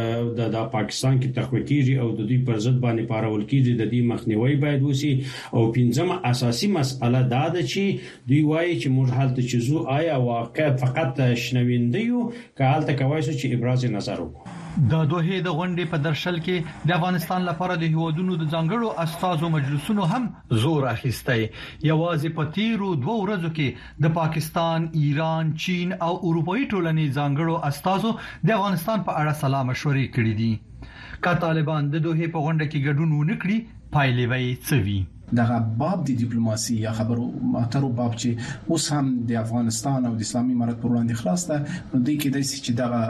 پاکستان کې تخویکيږي او د دوی پر ضد باندې پارول کیږي، د دې مخنیوي باید وشي. او 15 اساسي مسأله دا ده چې دوی وایي چې موږ حالت چیزو آیا واقع فقط شنویندیو که حالت کوایسو چې ابراز نظر وکړو. د دوحې د غونډې په درشل کې د افغانستان لپاره د هیوادونو د ځانګړو استازو مجلسونو هم زور اخیستی. یوازې په تیرو 2 ورځو کې د پاکستان، ایران، چین او اروپאי ټولنې ځانګړو استازو د افغانستان په اړه سلام مشورې کړې دي. که طالبان د دوحې په غونډه کې ګډون ونکړي، پایلې به څه وي؟ دغه باب د ډیپلوماسي یا خبرو اترو باب چې اوس هم د افغانستان او د اسلامي امارات پر وړاندې خلاص ده، نو دوی کې د چې دغه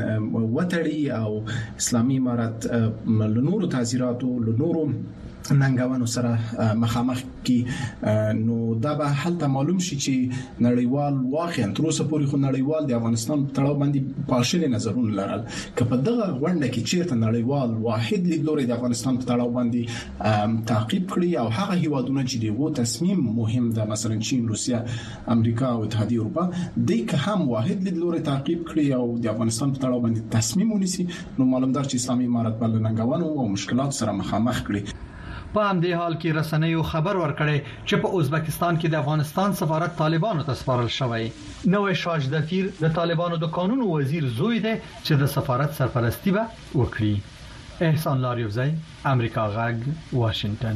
وټړي او اسلامي امارات له نورو تعزیراتو له نورو ننګونو سره مخامخ کی، نو دا به حالت معلوم شي چې نړیوال واقعا تر اوسه پورې خو نړیوال د افغانستان تړاو باندې پاشلي نظرونه لرل. که په دغه غونډه کې چیرته نړیوال واحد لیدلوري د افغانستان په تړاو باندې تعقیب کړي او هغه هیوادونه چې دغه تصمیم مهم ده، مثلا چین، روسیا، امریکا او اتحادیه اروپا، دغه هم واحد لیدلوري تعقیب کړي او د افغانستان په تړاو باندې تصمیم ونیسي، نو معلومدار چې اسلامي امارات بل ننګونو او مشکلات سره مخامخ کړي. په همدې حال کې رسنیو خبر ورکړی چې په ازبکستان کې د افغانستان سفارت طالبانو ته سپارل شوی. نوې شاج دفیر د طالبانو د قانون وزیر زوی دی چې د سفارت سرپرستی به وکړي. احسان لاریوزی، امریکا غږ، واشنگټن.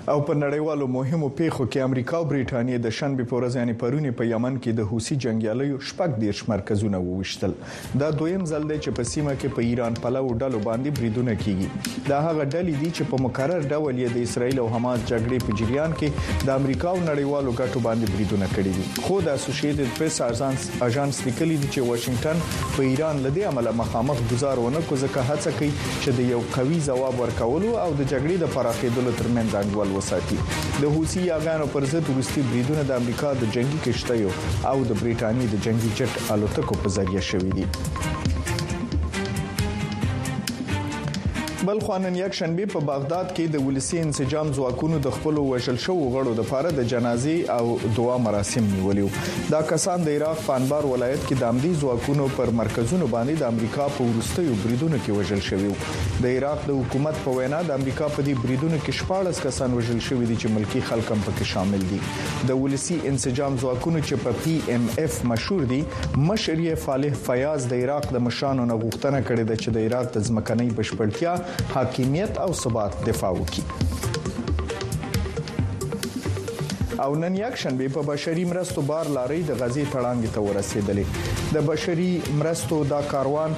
او په نړیوالو مهمو پیښو کې امریکا او برېټانیا د شنبه په ورځ یعنی پرونی په یمن کې د حوثي جنگیالیو شپږ دیرش مرکزونه وویشتل. دا دویم ځل دی چې په سیمه کې په ایران پلو ډلو باندې بریدونه کیږي. دا هغه ډلې دي چې په مکرر ډول یې د اسرایل او حماس جګړې په جریان کې د امریکا او نړیوالو ګټو باندې بریدونه کړي دي. خو د اسوسییټډ پریس اژانس لیکلي دي چې واشنگټن په ایران لدی عمله مخامخ گزارونه کو ځکه هڅه کوي چې د یو قوي ځواب ورکولو او د جګړې د پراخېدلو ترمنځ انډول وساتي. د حوثي یاغانو پر ضد وروستي بریدونه د امریکا د جنگي کشتیو او د برېټانیا د جنگي جټ الوتکو په ذریعہ شوې دي. بل خوانن یک شنبه په بغداد کې د ولسی انسجام ځواکونو د خپل وژل شو غړو د لپاره د جنازې او دعا مراسم نیولیو. دا کسان د عراق په انبار ولایت کې د امنیتي ځواکونو پر مرکزونو باندې د امریکا په وروستیو بریدونو کې وژل شوی. د عراق د حکومت په وینا د امریکا په دې بریدونو کې 14 کسان وژل شوی دي چې ملکی خلک هم پکې شامل دي. د ولسی انسجام ځواکونو چې په PMF مشهور دي مشر یې فالح فیاض د عراق د مشانو نه غوښتنه کړې ده چې د عراق د ځمکنۍ بشپړتیا حاکمیت او ثبات دفاع وکړي. او نن یک شنبه په بشري مرستو بار لاري د غزې تړانګ ته ورسېدلې. د بشري مرستو دا کاروان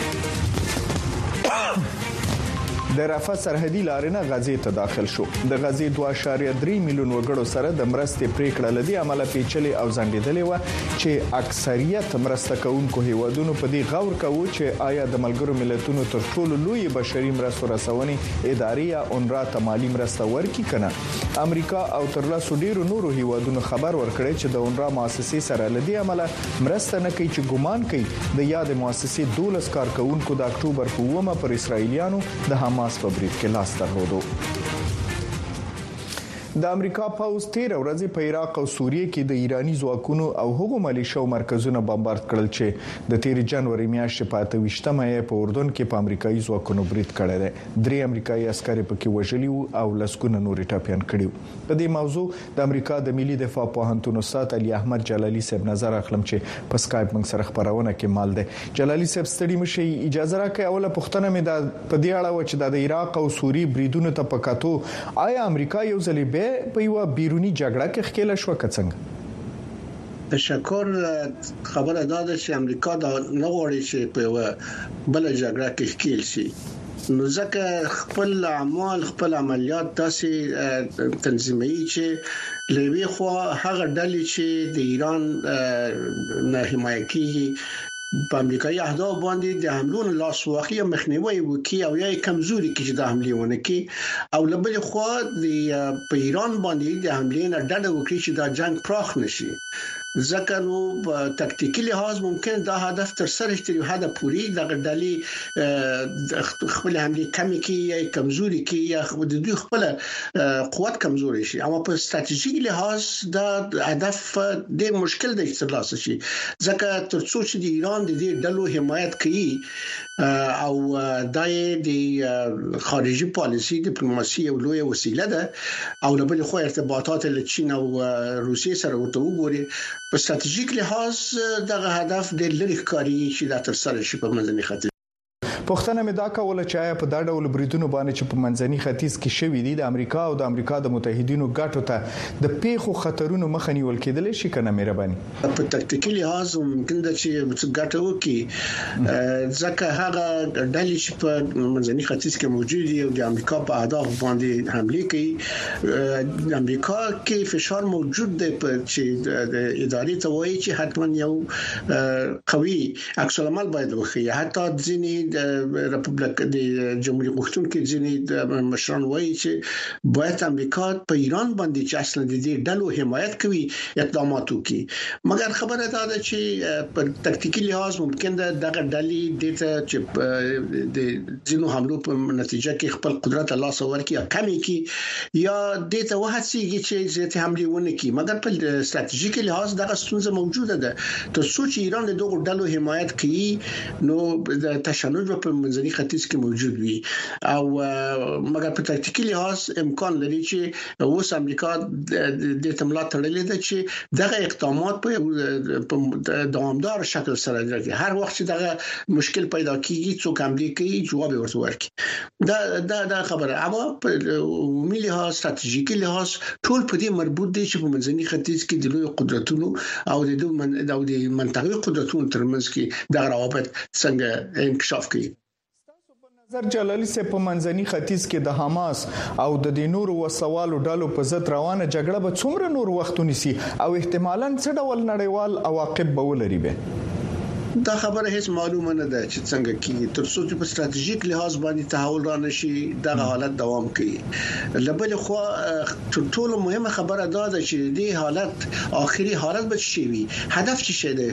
د رفح سرحدي لارې نه غزې ته داخل شو. د غزې 2.3 میلیون وګړو سره د مرستې پریکړه لدی عمله پیچلې او ځنډېدلې و چې اکثریت مرسته کوونکو هیوادونو په دې غور کوي چې آیا د ملګرو ملتونو تر ټولو لوی بشري مرستو رسونې ادارې یا اونروا ته مالی مرسته ورکړي کنه. امریکا او تر لاسو ډیرو نورو هیوادونو خبر ورکړي چې د اونروا مؤسسې سره لدی عمله مرسته نه کوي چې ګومان کوي د یاد مؤسسې 12 کارکونکو د اکتوبر په 1 پر اسرایلیانو د حماس په برید کې لاس درلودو. د امریکا پوز 13 ورځې په عراق او سوریه کې د ایرانی ځواکونو او هغو ملیشو مرکزونه بمبارد کړل چې د 13 جنوري میاشتې په 28مه یې په اردن کې په امریکایي ځواکونو برید کړی دی. 3 امریکایي عسکر پکې وژلي او لسګونه نور ټاپیان کړي. په دې موضوع د امریکا د ملي دفاع پوهنتون استاد علي احمد جلالي صاحب نظر اخلم چې په سکایپ موږ سره خبرونه کې مال دی. جلالي صاحب ستړي مشي اجازه راکړئ اوله پوښتنه مې د په دې اړه و چې د عراق او سوریه بریدونو ته پکاتو آیا امریکا یو ځلې په یو بیرونی جګړه کې ښکېل شو کڅنګ؟ تشکر. خبره دا ده چې امریکا دا نه غواړي چې په بل جګړه کې ښکېل شي. نو ځکه خپل اعمال خپل عملیات داسې تنظیمي چې لوي خو هغه ډلې چې د ایران نه حمایت کیږي په امریکایي اهداف باندې د حملونو لاس واخی مخنیوي وکي او یا کمزوري کې چې د حمله ونه کی او لبل خو د په ایران باندې د حمله نه ډډه وکړي چې دا جنگ پراخ نشي. ځکه نو په تکتیکي لحاظ ممکن دا هدف تر سره شتري هدا پوری د غډالي خپل حمله کمی کی یا کمزوري کی یا د دوی خپل قوت کمزوري شي. اما په ستراتیژیک لحاظ دا هدف د مشکل دی چې ترلاسه شي ځکه ترڅو چې د ایران د دې ډلو حمایت کوي او د خارجي پالیسي ډیپلوماسي یو لوی وسیله ده او لبل خو ارتباطات له چین او روسیې سره ورته وګوري په ستراتیژیک لحاظ دغه هدف د لری ښکاری چې د تر سره شي په منځني ختیځ. پښتنه مې دا کوله چې آیا په دا ډول بریدونو باندې چې په منځني ختیځ کې شوې دي د امریکا او د امریکا د متحدینو ګټو ته د پیښو خطرونو مخه نیول کېدل شي کنه مهرباني؟ په تکتیکي لحاظ ممکن ده چې ګټه وکړي ځکه هغه ډلې چې په منځني ختیځ کې موجود دي او د امریکا په اهداف باندې حمله کوي. د امریکا کې فشار موجود دی چې د ادارې ته وایي چې حتما یو قوي عکس العمل باید وکړي. حتی ځینې ریپبلیک د جمهوریت غوښتونکو ځینې مشران وایي چې باید امریکا په ایران باندې چې اصلا د دې ډلو حمایت کوي اقدامات وکړي. مګر خبره دا ده چې په تکتیکي لحاظ ممکن ده دغه ډلې د چې د ځینو حملو په نتیجه کې خپل قدرت الله سور کی کمی کی یا د ته وهڅیږي چې زیاتې حمله ونه کی. مګر په ستراتیژیک لحاظ دغه ستونزه موجوده ده. تر څو چې ایران د دغه ډلو حمایت کوي نو د تشنج په منځني ختیځ کې موجود وي او مګر په تاکتیکي لحاظ امکان لري چې اوس امریکا د تملا تړلې ده چې دغه اقدامات په دوامدار شکل سره راځي. هر وخت چې دغه مشکل پیدا کیږي څوک هم دې کوي جواب ورته ورکړي. دا خبره. اما په عمومي لحاظ ستراتیژیکي لحاظ ټول په دې مربوط دي چې په منځني ختیځ کې د لوی قدرتونو او د منطقي قدرتونو ترمنځ کې د روابط څنګه انکشاف کوي. نظر جلالي سه په منځني ختیځ کې د حماس او د نورو وسوالو ډلو په ضد روانه جګړه به څومره نور وخت ونیسي او احتمالاً څه ډول نړیوال عواقب به ولري به؟ دا خبره هیڅ معلومه نه ده چې څنګه کیږي تر څو چې په ستراتیژیک لحاظ باندې تحول را نشي دغه حالت دوام کوي. لبل خو ټول مهمه خبره دا ده چې دې حالت آخري حالت به شي وي. هدف څه شي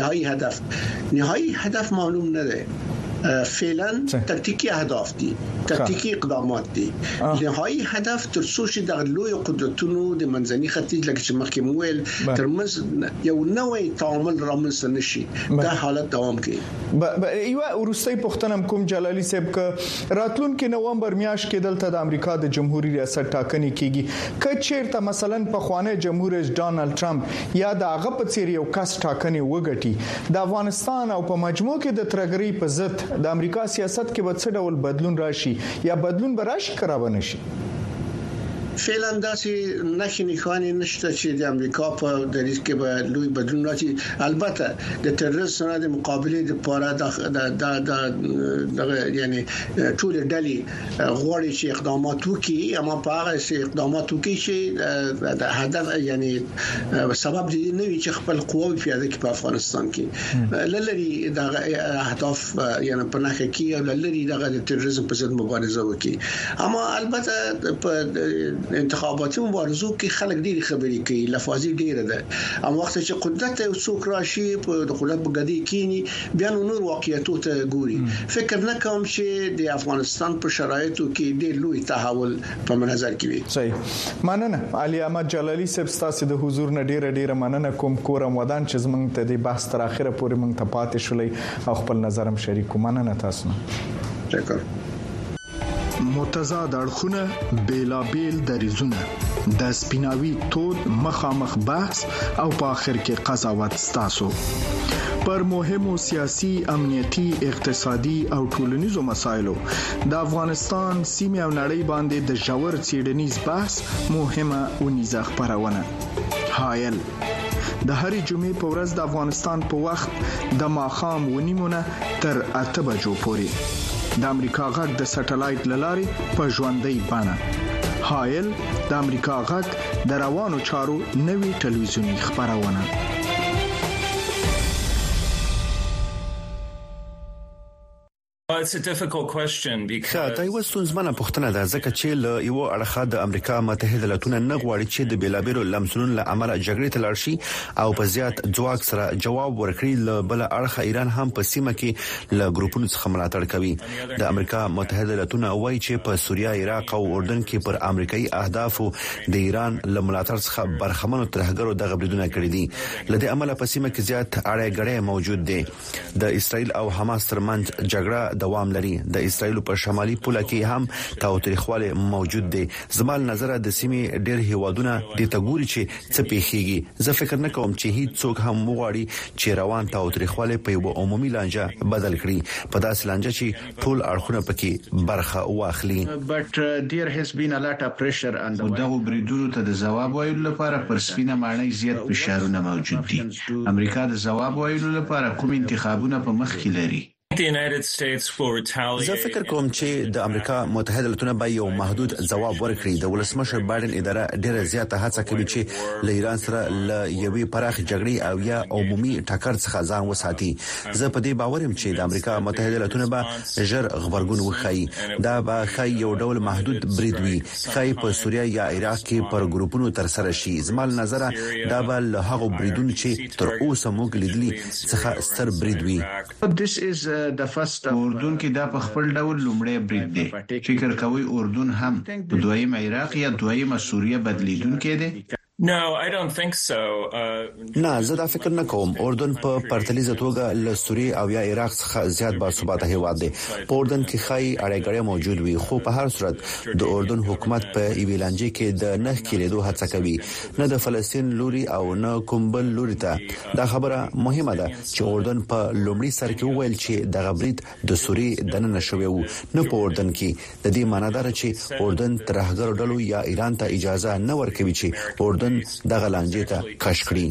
ده؟ نهایی هدف معلوم نه ده. فعلا تکتیکی اهداف دي، تکتیکی اقدامات دي. نهایی هدف تر څو چې د لوی قدرتونو د منځني ختیځ لکه چې مخکې مویل ترمنځ یو نوې تعامل رامنځته نشي دا حالت دوام کوي. یو ورستۍ پښتنه کوم جلالي صاحب ک راتلونکي نومبر میاشت کې دلته د امریکا د جمهوریت ریاست ټاکنې کیږي. کچېرته مثلا په خوانه جمهور رئیس ډانلډ ټرمپ یا د هغه په څیر یو کس ټاکنې وګټي د افغانستان او په مجموع کې د ترګری په ضد د امریکا سیاست کې به څه ډول بدلون راشي یا بدلون به راشي کړه نشي؟ فعلا داسې نشي نښانې نشته چې د امریکا په دریځ کې به لوی بدلون راشي. البته د تروریزم سره د مقابله لپاره د یعنی ټول ډلې غواړي چې اقدامات وکړي اما په هغه اقدامات وکړي چې د هدف یعنی سبب دي نه وي چې خپل قوه پیاده کړي په افغانستان کې لری د اهداف یعنی په نخښه کې او لری د تروریزم په ضد مبارزه وکړي. اما البته په انتخاباتي مبارزو کې خلک ډېری خبرې کوي لفاظي ډېره ده اما وخت چې قدرت یو څوک راشي په د قدرت بغدي کینی بیا نور واقعیتو ته ګوري. فکر نه کوم چې د افغانستان په شرایطو کې ډېر لوی تحول په منظر کې وي. صحیح. مننه علي احمد جلالي صاحب ستاسو د حضور نه ډېره مننه کوم کورم ودان چې زمونږ ته د بحث تر اخره پورې مونږ ته پاتې شولې او خپل نظرم شریک کوم. مننه تاسو. شکر. متضاد اړخونه بیلابیل دریزونه د سپیناوي تود مخامخ بحث او په اخر کې قضاوت ستاسو پر مهمو سیاسي، امنیتي، اقتصادي او ټولنیزو مسایلو د افغانستان سیمه او نړۍ باندې د ژور څېړنیز بحث مهمه ونیزه خبرونه. حایل د هرې جمعې په ورځ د افغانستان په وخت د ماښام ونیمونه تر 8 بجو پورې د امریکا غږ د سټلایټ لارې په ژوندۍ بڼه. حایل د امریکا غږ د روانو چارو نوي ټلویزیونی خبرونه. It's a difficult question because دا یو ستونزمنه پوښتنه ده ځکه چې له یو اړخه د امریکا متحده ایالاتونو نه غواړي چې د بیلابیلو لمسونو له امله جګړې ته لاړ شي او په زیات ځواک سره جواب ورکړي. له بل اړخه ایران هم په سیمه کې له ګروپونو څخه ملاتړ کوي. د امریکا متحده ایالاتونو وایي چې په سوریه، عراق او اردن کې پر امریکایي اهدافو د ایران له ملاتړ څخه برخمنو ترهګرو د غبرګون کړی دي. لدې عمله په سیمه کې زیات اړه غړې موجود دي. د اسرائیل او حماس ترمنځ جګړه دوام لري. د اسرائیل په شمالي پوله کې هم تاوتریخواله موجود دي. زمال نظر د سیمې ډېر هیوادونه د تګوري چې څه پیښیږي. زه فکر نه کوم چې هیڅ څوک هم وغواړي چې روان تاوتریخواله په یو عمومي لانجه بدل کړي په داسې لانجه چې ټول اړخونه پکې برخه واخلي. دغه بریدونو ته د جواب ویلو لپاره پر سپینه معنی زیات فشارونه موجود دي. امریکا د جواب ویلو لپاره کوم انتخابونه په مخ کې لري؟ زه فکر کوم چې د امریکا متحده ایالاتونو به یو محدود جواب ورکړي. د ولسمشر بایدن اداره ډیره زیاته هڅه کوي چې له ایران سره له یوې پراخ جګړې او یا عمومي ټکر څخه ځان وساتي. زه په دې باور یم چې د امریکا متحده ایالاتونو به ژر خبرګون وخی. دا به خای یو ډول محدود برید وي، خای په سوریه یا عراق کې پر ګروپونو تر سره شي. زمال نظر دا به له هغه بریدونو چې تر اوسه موږ لیدلي څخه ستر برید وي. د فست اردن کې دا په خپل ډول لومړی برید دی. فکر کوي اردن هم په دویم عراق یا دویم سوریه بدلیدون کې دی. No, I don't think so. نه زه دا فکر نه کوم اردن په پرتلیزه توګه له سوریه او یا عراق څخه زیات باثباته هیواد دی. په اردن کې خای اړیګړې موجود وي خو په هر صورت د اردن حکومت په ایویلانجی کې د نه کېدو هڅه کوي نه د فلسطین لوري او نه کومبل لوري ته. دا خبره مهمه ده چې اردن په لومړي سر کې وویل چې د غبرید د سوریه دننه شوی وو نه په اردن کې. د دې معنی دا چې اردن ترهګر ډلو یا ایران ته اجازه نه ورکوي چې اردن دغه لانجې ته کش کړي.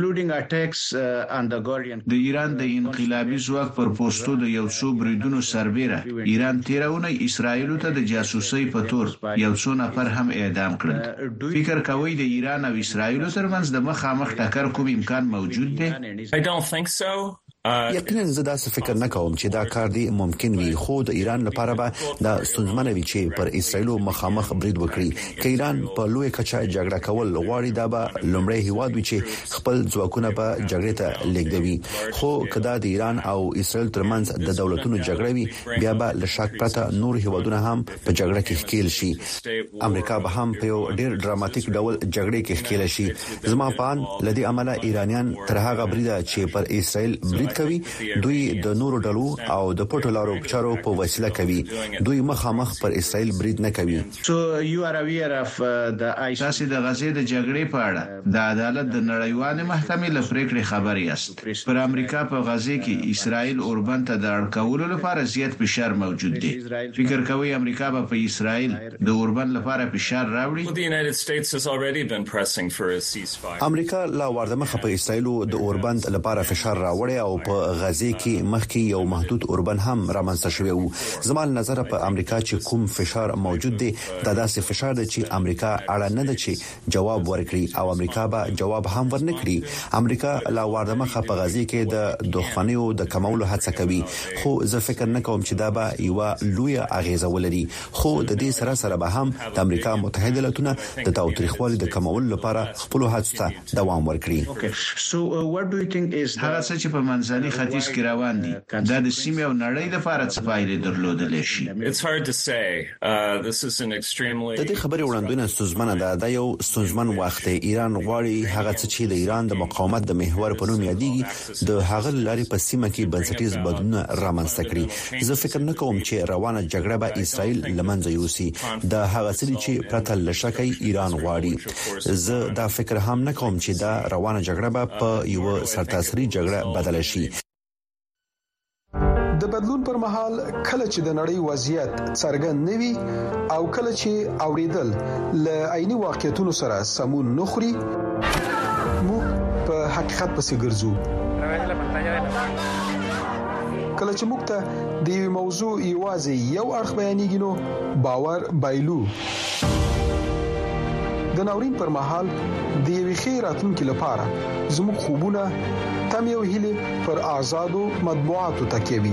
د ایران د انقلابي ځواک پر پوسټو د یو څو بریدونو سربېره ایران تیرونه اسرایل ته د جاسوسي په تور یو څو نفر هم اعدام کړل. فکر کوي د ایران او اسرایل ترمنځ د مخامخ ټکر کوم امکان موجود دی؟ I don't think so. یقینا زه داسې فکر نه کوم چې دا کار دی ممکن وي خو د ایران لپاره به دا ستونزمن وي چې پر اسرایل مخامخ برید وکړي. که ایران په لوی کچا جګړه کول غواړي دا به لومړی هیواد وي چې خپل ځواکونه په جګړه ته لیږدوي. خو کدا د ایران او اسرایل ترمنځ د دولتونو جګړه وي بیا به له شک پرته نور هیوادونه هم په جګړه کې ښکیل شي. امریکا به هم په یو ډیر ډراماتیک ډول جګړه کې ښکیل شي. زما پان لدی عمله ایرانیان تر هغه بریده چې پر اسرایل برید کوي دوی د نورو ډلو او د پټو لارو چارو په وسیله کوي. دوی مخامخ پر اسرائیل برید نه کوي. So you are aware of the اساس د غزې د جګړې په اړه د عدالت د نړیوالې محکمې له پریکړې خبر یاست. پر امریکا په غزې کې اسرائیل اوربند ته د اړکولو لپاره زیات فشار موجود دی. فکر کوي امریکا به په اسرائیل د اوربند لپاره فشار راوړي؟ امریکا لا واردمخه په اسرائیل د اوربند لپاره فشار راوړي او په غزې کې مخکې یو محدود اوربند هم رامنځته شوی وو. زموږ نظر په امریکا چې کوم فشار موجود دی دا داسې فشار دی چې امریکا اړه نه ده چې جواب ورکړي او امریکا به جواب هم ورنکړي. امریکا لا واردمخه په غزې کې د دښمنیو د کمولو هڅه کوي خو زه فکر نه کوم چې دا به یو لوی اغیزه ولري. خو د دې سره به هم د امریکا متحده ایالاتونه د تاوتریخوالي د کمولو لپاره خپل هڅو ته دوام ورکړي. هغه څه چې په منځني ختیځ کې روان دي دا د سیمې او نړۍ لپاره څه فایده درلودلی شي؟ د دې خبرې وړاندوینه ستونزمنه ده. دا یو ستونزمن وخت دی. ایران غواړي هغه څه چې د ایران د مقاومت د محور په نوم یادېږي د هغه لارې په سیمه کې بنسټیز بدلون رامنځته کړي. زه فکر نه کوم چې روانه جګړه به اسرائیل لمنځه یوسي. دا هغه څه چې پرته لشکې ایران غواړي. زه دا فکر هم نه کوم چې دا روانه جګړه به په یو سرتاسري جګړه بدل شي. د بدلون پر مهال کله چې د نړۍ وضعیت څرګند نوي او کله چې اوریدل ل عیني واقعیتونو سره سمون نخري موږ په حقیقت پسې ګرځو. کله چې موږ ته د یو موضوع یوازې یو اړخ بیانېږي نو باور بایلو. د ناورین پر مهال د یوې خیراتونکو لپاره زموږ خوبونه تم یو هلي پر آزادو مطبوعاتو تکیوي.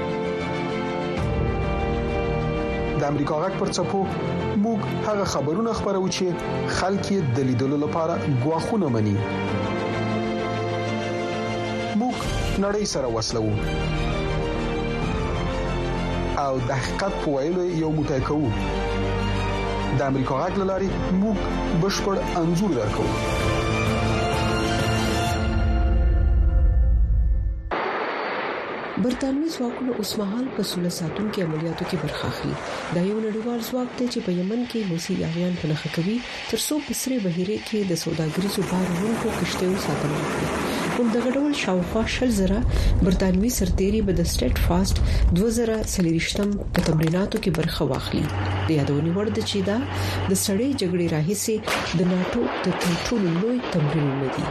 د امریکا غږ پر چپو موږ هغه خبرونه خبرو چې خلک یې د لیدلو لپاره غواخونه مني. موږ نړۍ سره وصلو او د حقیقت په ویلو یو موټی کوو. د امریکا غږ لاري موږ بشپړ انزور درکو. برتانوي ځواکونو اوسمهال په 16 ساتونکو عملیاتو کې برخه اخلي. دا یو نړیوال ځواک دی چې په یمن کې حوثي یاغیان په نخښه کوي ترڅو په سره بهیره کې د سوداګریزو بار وړونکو کشتیو ساتنه وکړي. هم دغه ډول شاوخوا 10,000 برتانوي سرتيري به د سټیټ فاست 2023 په تمریناتو کې برخه واخلي. د یادونې وړ د چې دا د سړې جګړې راهیسې د ناتو د ټولو لوی تمرینونه دي.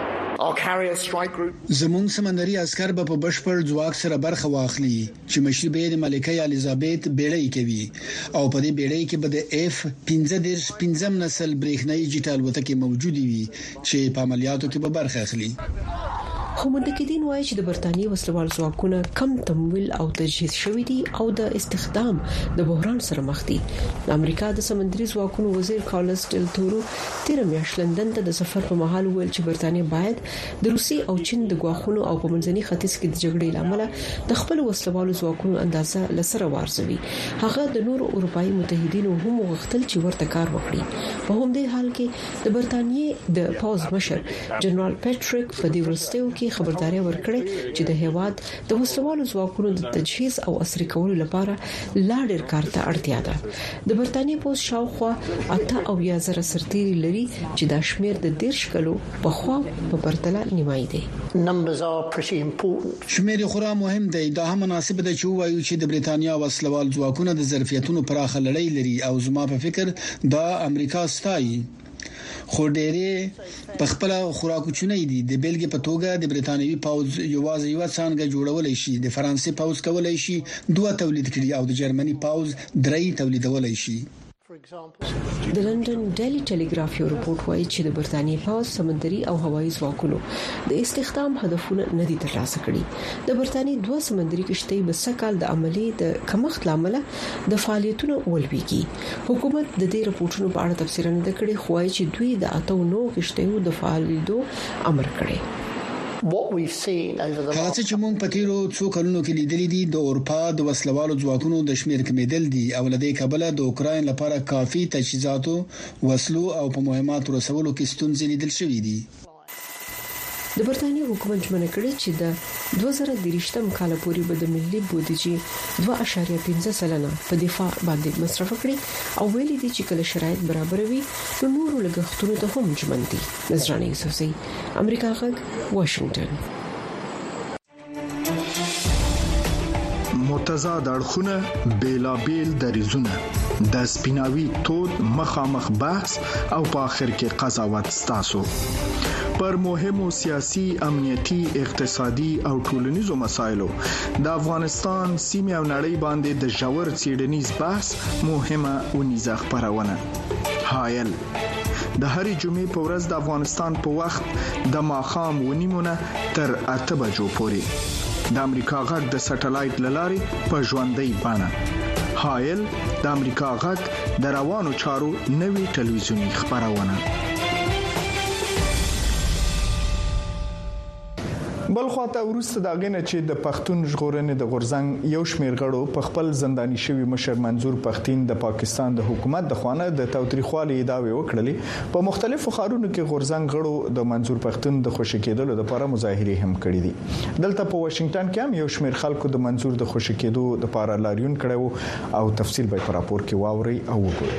زمون سمندري عسكر به په بشپړ ځواک سره برخه واخلي چې مشري به ملکه الیزابت بیړۍ کوي او په دې بیړۍ کې به د F-15 نسل برېښنايي جټال وته کې موجود وي چې په عملیاتو کې به برخه اخلي. خو مندکدین وایي چې د برتانیې وسلوال ځواکونه کم تمویل او تجهیز شوی دي او د استخدام د بحران سره مخ دي. د امریکا د سمندري ځواکونو وزیر کارلس ډیل تورو تیر میاشت لندن ته د سفر په مهال ویل چې برتانیې باید د روسي او چین د غواخونو او په منځني ختیځ کې د جګړې لامل د خپل وسلوالو ځواکونو اندازه لسره وارزوي. هغه د نور اروپאי متحدینو هم غوښتل چې ورته کار وکړي. په همدې حال کې د برتانیې د پوز مشر جنرال پیټریک په دې ورستیو کې خبرداري ورکړه چې د هیواد د وسلوالو ځواکونو د تجهیز او عصري کولو لپاره لا ډېر کار ته اړتیا ده. د برتانیې پوز شاوخوا 8,000 سرتیري لري چې د شمیر د 10 کلو په خوا په پرتله نیمایي دي. شمیر خورا مهم دی. دا هم مناسب ده چې وایو چې د بریتانیا وسلوال ځواکونه د ظرفیتونو پراخه لړۍ لري او زما په فکر دا امریکا ستایي. خو ډېرې په خپل خوراکونه دي. د بیلګې په توګه د بریتانیوي پوز یوازې یو څنګه جوړولای شي، د فرانسې پوز کولای شي 2 تولید کړي او د جرمني پوز 3 تولیدولای شي. د لندن ډیلی ټیلیګراف یو رپورت وایي چې د برتانیې پوز سمندري او هوایي ځواکونو د استخدام هدفونه نه دي ترلاسه کړي. د برتانیې 2 سمندري کشتۍ په سکهال د عملی د کمښت لامل د فعالیتونو ولويږي. حکومت د دې رپورټونو په اړه تفسیر نه کړي، خو وايي چې دوی د 8 کشتیو د فعالیتو امر کړي. هغه چې موږ په تیرو څو کلونو کې لیدلې دي د اروپا د وسلوالو ځواکونو د شمیر کمیدل دي او لدې کابل د اوکرين لپاره کافي تجهیزاتو، وسلو او په مهماتو رسولو کې ستونزې لیدل شوې دي. د برتانیې حکومت ژمنه کړې چې د 2023م کال پورې به د ملي بودیجې 2.15% په دفاع باندې مصرف کړي او ویلي دي چې کله شرایط برابر وي نو نورو لګښتونو ته هم ژمن دي. نظرانه یوسفزئی، امریکا غږ، واشنگټن. متضاد اړخونه، بیلابیل دریزونه، د سپیناوي تود مخامخ بحث او په اخر کې قضاوت ستاسو پر مهمو سیاسي، امنیتي، اقتصادي او ټولنیزو مسایلو د افغانستان سیمه او نړۍ باندې د ژور څېړنیز بحث مهمه ونیزه خبرونه. حایل د هرې جمعې په ورځ د افغانستان په وخت د ماښام 9:30 تر 8 بجو پورې د امریکا غږ د سټلایټ لارې په ژوندۍ بڼه. حایل د امریکا غږ د روانو چارو نوي ټلویزیونی خبرونه. بل خواته ورسته دا غنه چې د پښتون ژغورنې د غورزنګ یو شمیر غړو په خپل زنداني شوی مشر منظور پښتين د پاکستان د حکومت د خوانه د توتریخوالي داوی وکړلې. په مختلفو ښارونو کې غورزنګ غړو د منظور پښتون د خوشی کېدلو لپاره مظاهره هم کړې دي. دلته په واشنگټن کې هم یو شمیر خلکو د منظور د خوشی کېدو لپاره لاریون کړو او تفصیل به په راپور کې واوري او وګورئ.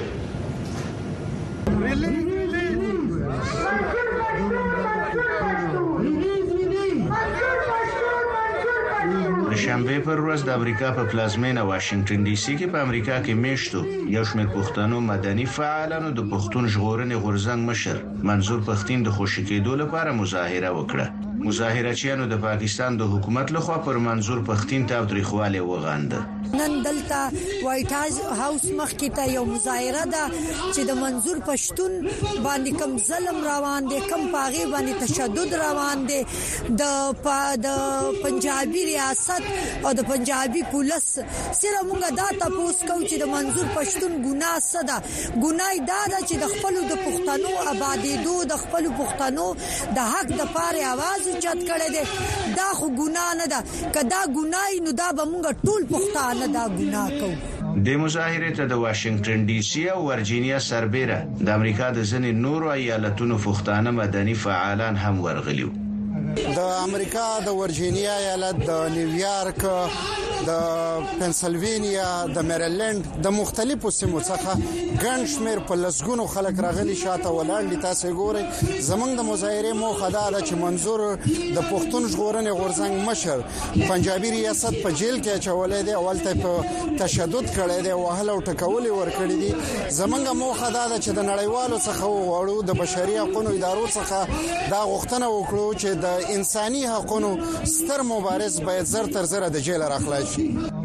شنبه پر ورځ د امریکا په پلازمینه واشنگټن ډي سي کې په امریکا کې میشتو یو شمېر پښتنو مدني فعالانو د پښتون ژغورنې غورزنګ مشر منظور پښتين د خوشی کېدو لپاره مظاهره وکړه. مظاهرچیانو د پاکستان د حکومت لخوا پر منظور پښتين تاوتریخواله وغانده. نن دلته وایټ هاوس مخکې ته یو مظاهره ده چې د منظور پښتون باندې کم ظلم روان دي، کم پاغي باندې تشدد روان دي، د پنجابي ریاست او د پنجابي پولیس سره موږ دا تاسو کو چې د منظور پښتون ګناه څه ده. ګناه دا ده چې د خپل د پښتنو آبادیدو، د خپل پښتنو د حق د پاره आवाज چت کړي دي. دا خو ګناه نه ده. کدا ګناه نو دا به موږ ټول پښتانه دا ګناه کوو. د مظاهره ته د واشنگټن ډي سي او ورجینیا سربېره د امریکا د ځینې نورو ایالتونو پښتانه مدني فعالان هم ورغلیو. د امریکا د ورجینیا ایالت، د نیویارک، د پنسلوانیا، د میریلند، د مختلفو سیمو څخه ګڼ شمېر په لسګونو خلک راغلي شاته ولاړ دي. تاسو ګورئ زمونږ د مظاهره موخه دا ده چې منظور د پښتون ژغورنې غورزنګ مشر پنجابي ریاست په جیل کې اچولې دي، اولته په تشدد کړی دی، وهل او ټکول ورکړي دي. زمونږ موخه دا ده چې د نړیوالو څخه وغواړو، د بشري حقوقو ادارو څخه دا غوښتنه وکړو چې د انساني حقوقو ستر مبارز باید زر تر زر د جیل راخلاص شي.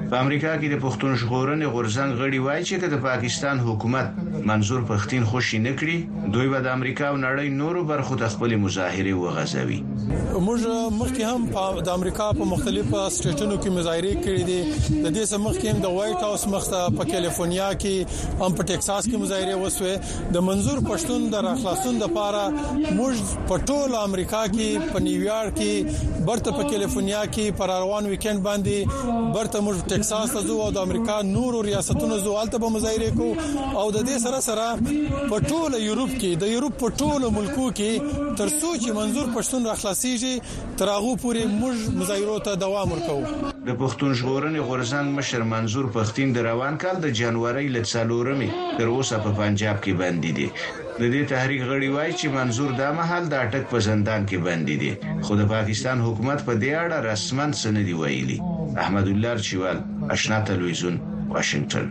په امریکا کې د پښتون ژغورنې غورځنګ غړي وایي چې د پاکستان حکومت منظور پښتين خوشي نکړي دوی به د امریکا او نړۍ نورو برخو ته خپل مظاهره وغځوي. موږ مخکې هم د امریکا په مختلفو سټیټونو کې مظاهره کړې دي. د دې سمخ کې هم د وایټ هاوس مخته په کیلیفورنیا کې هم په ټکساس کې مظاهره وسوه. د منظور پښتون د راخلاصون لپاره موږ په ټول امریکا کې په نیویارک کې برته په کیلیفورنیا کې پر روان ویکند باندې برته موږ ټکساس ته ځو او د امریکا نورو ریاستونو زوالته به مظاهره کو او د دې سره په ټول یورپ کې د یورپ په ټول ملکو کې تر څو چې منظور پښتون راخلاصيږي تر هغه پورې موږ مظاهرو ته دوام ورکوو. د پښتون ژغورنې غورځنګ مشر منظور پښتين د روان کال د جنوري ل 4 تر اوسه په پنجاب کې بندي دي. د دې تحریک غړي وایي چې منظور د محل د اٹک په زندان کې بندي دي خو د پاکستان حکومت په دې اړه رسماً څه نه دی ویلي. احمد الله چوال آشنا تلویزیون واشنگټن.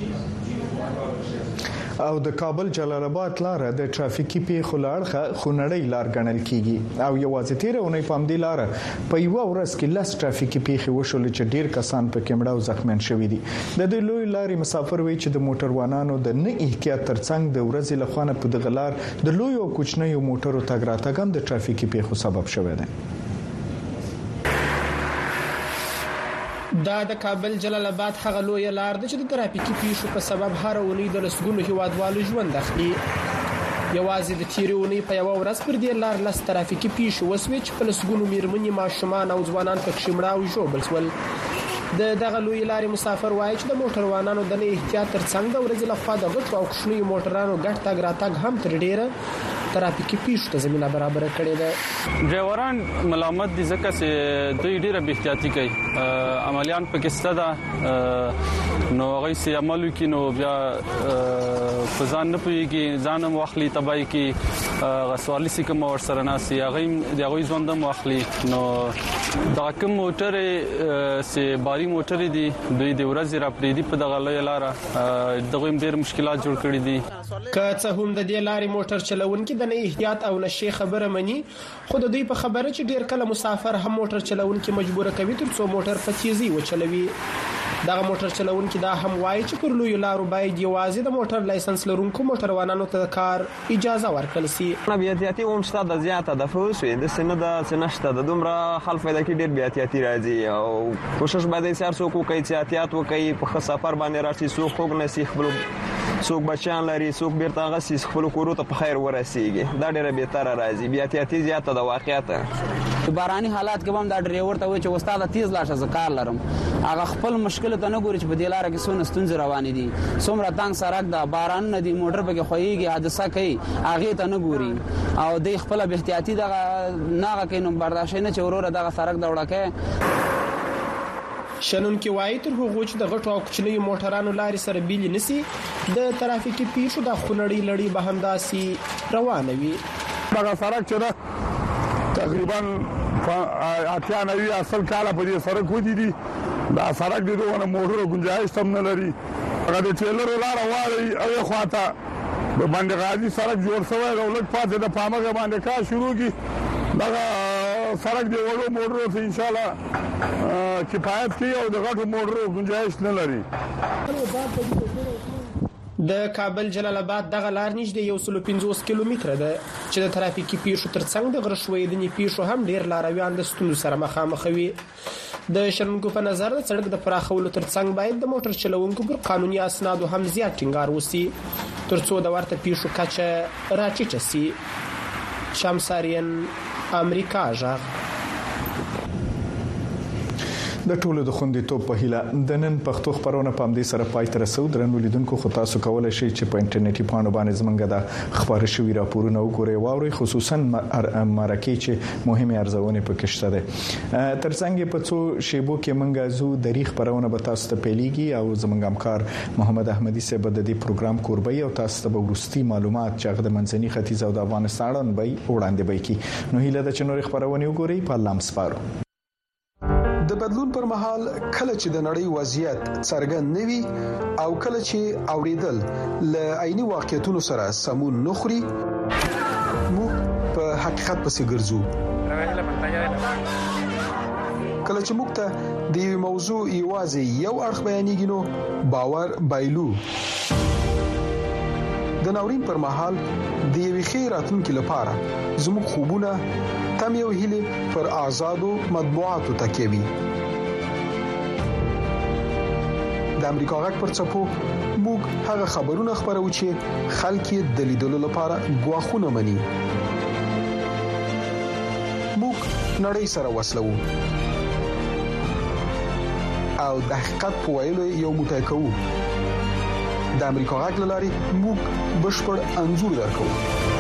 او د کابل جلال آباد لار د ټرافیکي پیښو لارخه خونړی لار ګڼل کیږي او یوازې تیرونه پام دی لار په یو ورځ کې لاس ټرافیکي پیښې وشول چې ډیر کسان په کېمړه او زخمیان شوي دي. د دې لوی لارې مسافر وی چې د موټروانانو د نه احتیاط ترڅنګ د ورځې لخوانه په دغه لار د لوی او کوچنیو موټرو تګ راتګ هم د ټرافیکي پیښو سبب شوی دی. دا د کابل جلال آباد هغه لوی لار د چې د ترافیکي پیښو په سبب هر اونۍ د لسګونو هیوادوالو ژوند اخلي. یوازې د تیرونی په یو ورځ پر دې لار لس ترافیکي پیښو وسوي چې په لسګونو میرمنې ماشومان او ځوانان پکې مړه او ژوبل شول. دغه لوی لارې مسافر وایي چې د موټروانانو د نه احتیاط ترڅنګ د ورځې لخوا د غټو او کوچنیو موټرانو ګډ تګ راتګ هم تر ډیره ترافیکي پیښو ته زمينه برابر کړې ده. ډرایوران ملامت دي ځکه چې دوی ډیره بې احتیاطي کوي. عملیان پکې ستدا نو هغه سي عمل کوي نو بیا ځان نه پويږي ځانم واخلي تبای کې غسوالي سي کوم ور سره ناسي هغه دغه ژوندم واخلي نو دا کوم موټر سي باري موټر دي دوی د ورځې را پریدي په دغه لاره دغه ډېر مشکلات جوړ کړي دي. که څه هم د دې لارې موټر چلونکي د نه احتیاط او نشي خبره مني خو د دوی په خبره چې ډېر کله مسافر هم موټر چلونکي مجبور کوي تر څو موټر په تیزی وچلوي. دغه موټر چلونکي دا هم وایي چې پر لوی لارو باید یوازې د موټر لایسنس لرونکو موټروانانو ته کار اجازه ورکړل شي. بیا احتیاطي هم شته د زیاته د فوسوي د سینه د سنشته د دومره خلف د کې ډېر بیا احتیاطي راځي او کوشش باید سر سو کو کوي چې احتیاط وکړي په سفر باندې راشي سو خوګ نسی خپل څوک بچان لري څوک بیرته غسي خپل کورو ته په خیر ورسیږي دا ډېر به تر راځي بیا احتیاطي زیاته د واقعیت باراني حالات کې هم دا ډرایور ته وایي چې استاد تیز لاشه زکار لرم هغه خپل مشکل ته نه ګوري چې په دې لار کې سونه ستونزې روان دي څومره تنگ سړک دا باران نه دی موټر په کې خوېږي حادثه کوي هغه ته نه ګوري او د خپل به احتیاطي دا ناغه کې نو برداشت نه چوروره دا سړک دا وړکه شنن کې وایي تر هغه چې د غټو او کوچنیو موټرانو لارې سره بیل نسی د ترافیکي پیښو د خونړی لړۍ به همداسي روانه وي. دا سړک چې تقریبا 98 اصل کاله په دې سړک ودی دي دا سړک د دوه موټرو گنجائش هم نه لري هغه د ټریلر لار واړی او خواته باندې غادي سړک جوړ شوی او لږ پاتې د پامګه باندې کار شروع کی دا سړک دی وړو موټرو ته ان شاء الله کفایت کوي او د غټو موټرو گنجائش نه لري. د کابل جلال آباد دغه لار نږدې 150 کیلومتره ده چې د ترافیکي پیښو ترڅنګ د غرشوېدنې پیښو هم ډیر لارویان د ستونزو سره مخامخ وي. د شرنګو په نظر د سړک د پراخولو ترڅنګ باید د موټر چلوونکو پر قانوني اسنادو هم زیات ټینګار وسی ترڅو د ورته پیښو کچه راټیټه شي. شمسارین امریکا ژغ د ټولو د خوندیتوب په هیله د نن پښتو خبرونه په همدې سره پای ته رسو. درنو لیدونکو خو تاسو کولای شئ چې په انټرنیټي پاڼو باندې زمونږ د خبري شوی راپورونه وګورئ او خصوصا مرکه چې مهمه ارزونه پکې شته ده. ترڅنګ په څو شیبو کې مونږ زو د ریخ خبرونه به تاسو ته پیليږي او زمونږ همکار محمد احمدي صاحب د دې پروګرام کوربي او تاسو ته ورستي معلومات چې د منځني ختیځ او د افغانستان به وړاندې بایي. نو هیله ده چې نور خبرونه وګورئ. په لام سپارو. د بدلون پر مهال کله چې د نړۍ وضعیت څرګند نوي او کله چې اوریدل ل عیني واقعیتونو سره سمون نخري موږ په حقیقت پسې ګرځو. کله چې موږ ته د موضوع ایوازي یو اړخ بیانېږي نو باور بایلو د ناورین پر مهال د یوې خیراتونکو لپاره زموږ خوبونه تم یو هلي پر آزادو مطبوعاتو تکوي د امریکا غږ پر څپو موږ هغه خبرونه خبرو چې خلک د لیدلو لپاره غواخونه مني موږ نړۍ سره وسلو او د حقیقت په ویلو یو متکو د امریکا غږ لاري موږ بشپړ انزور درکو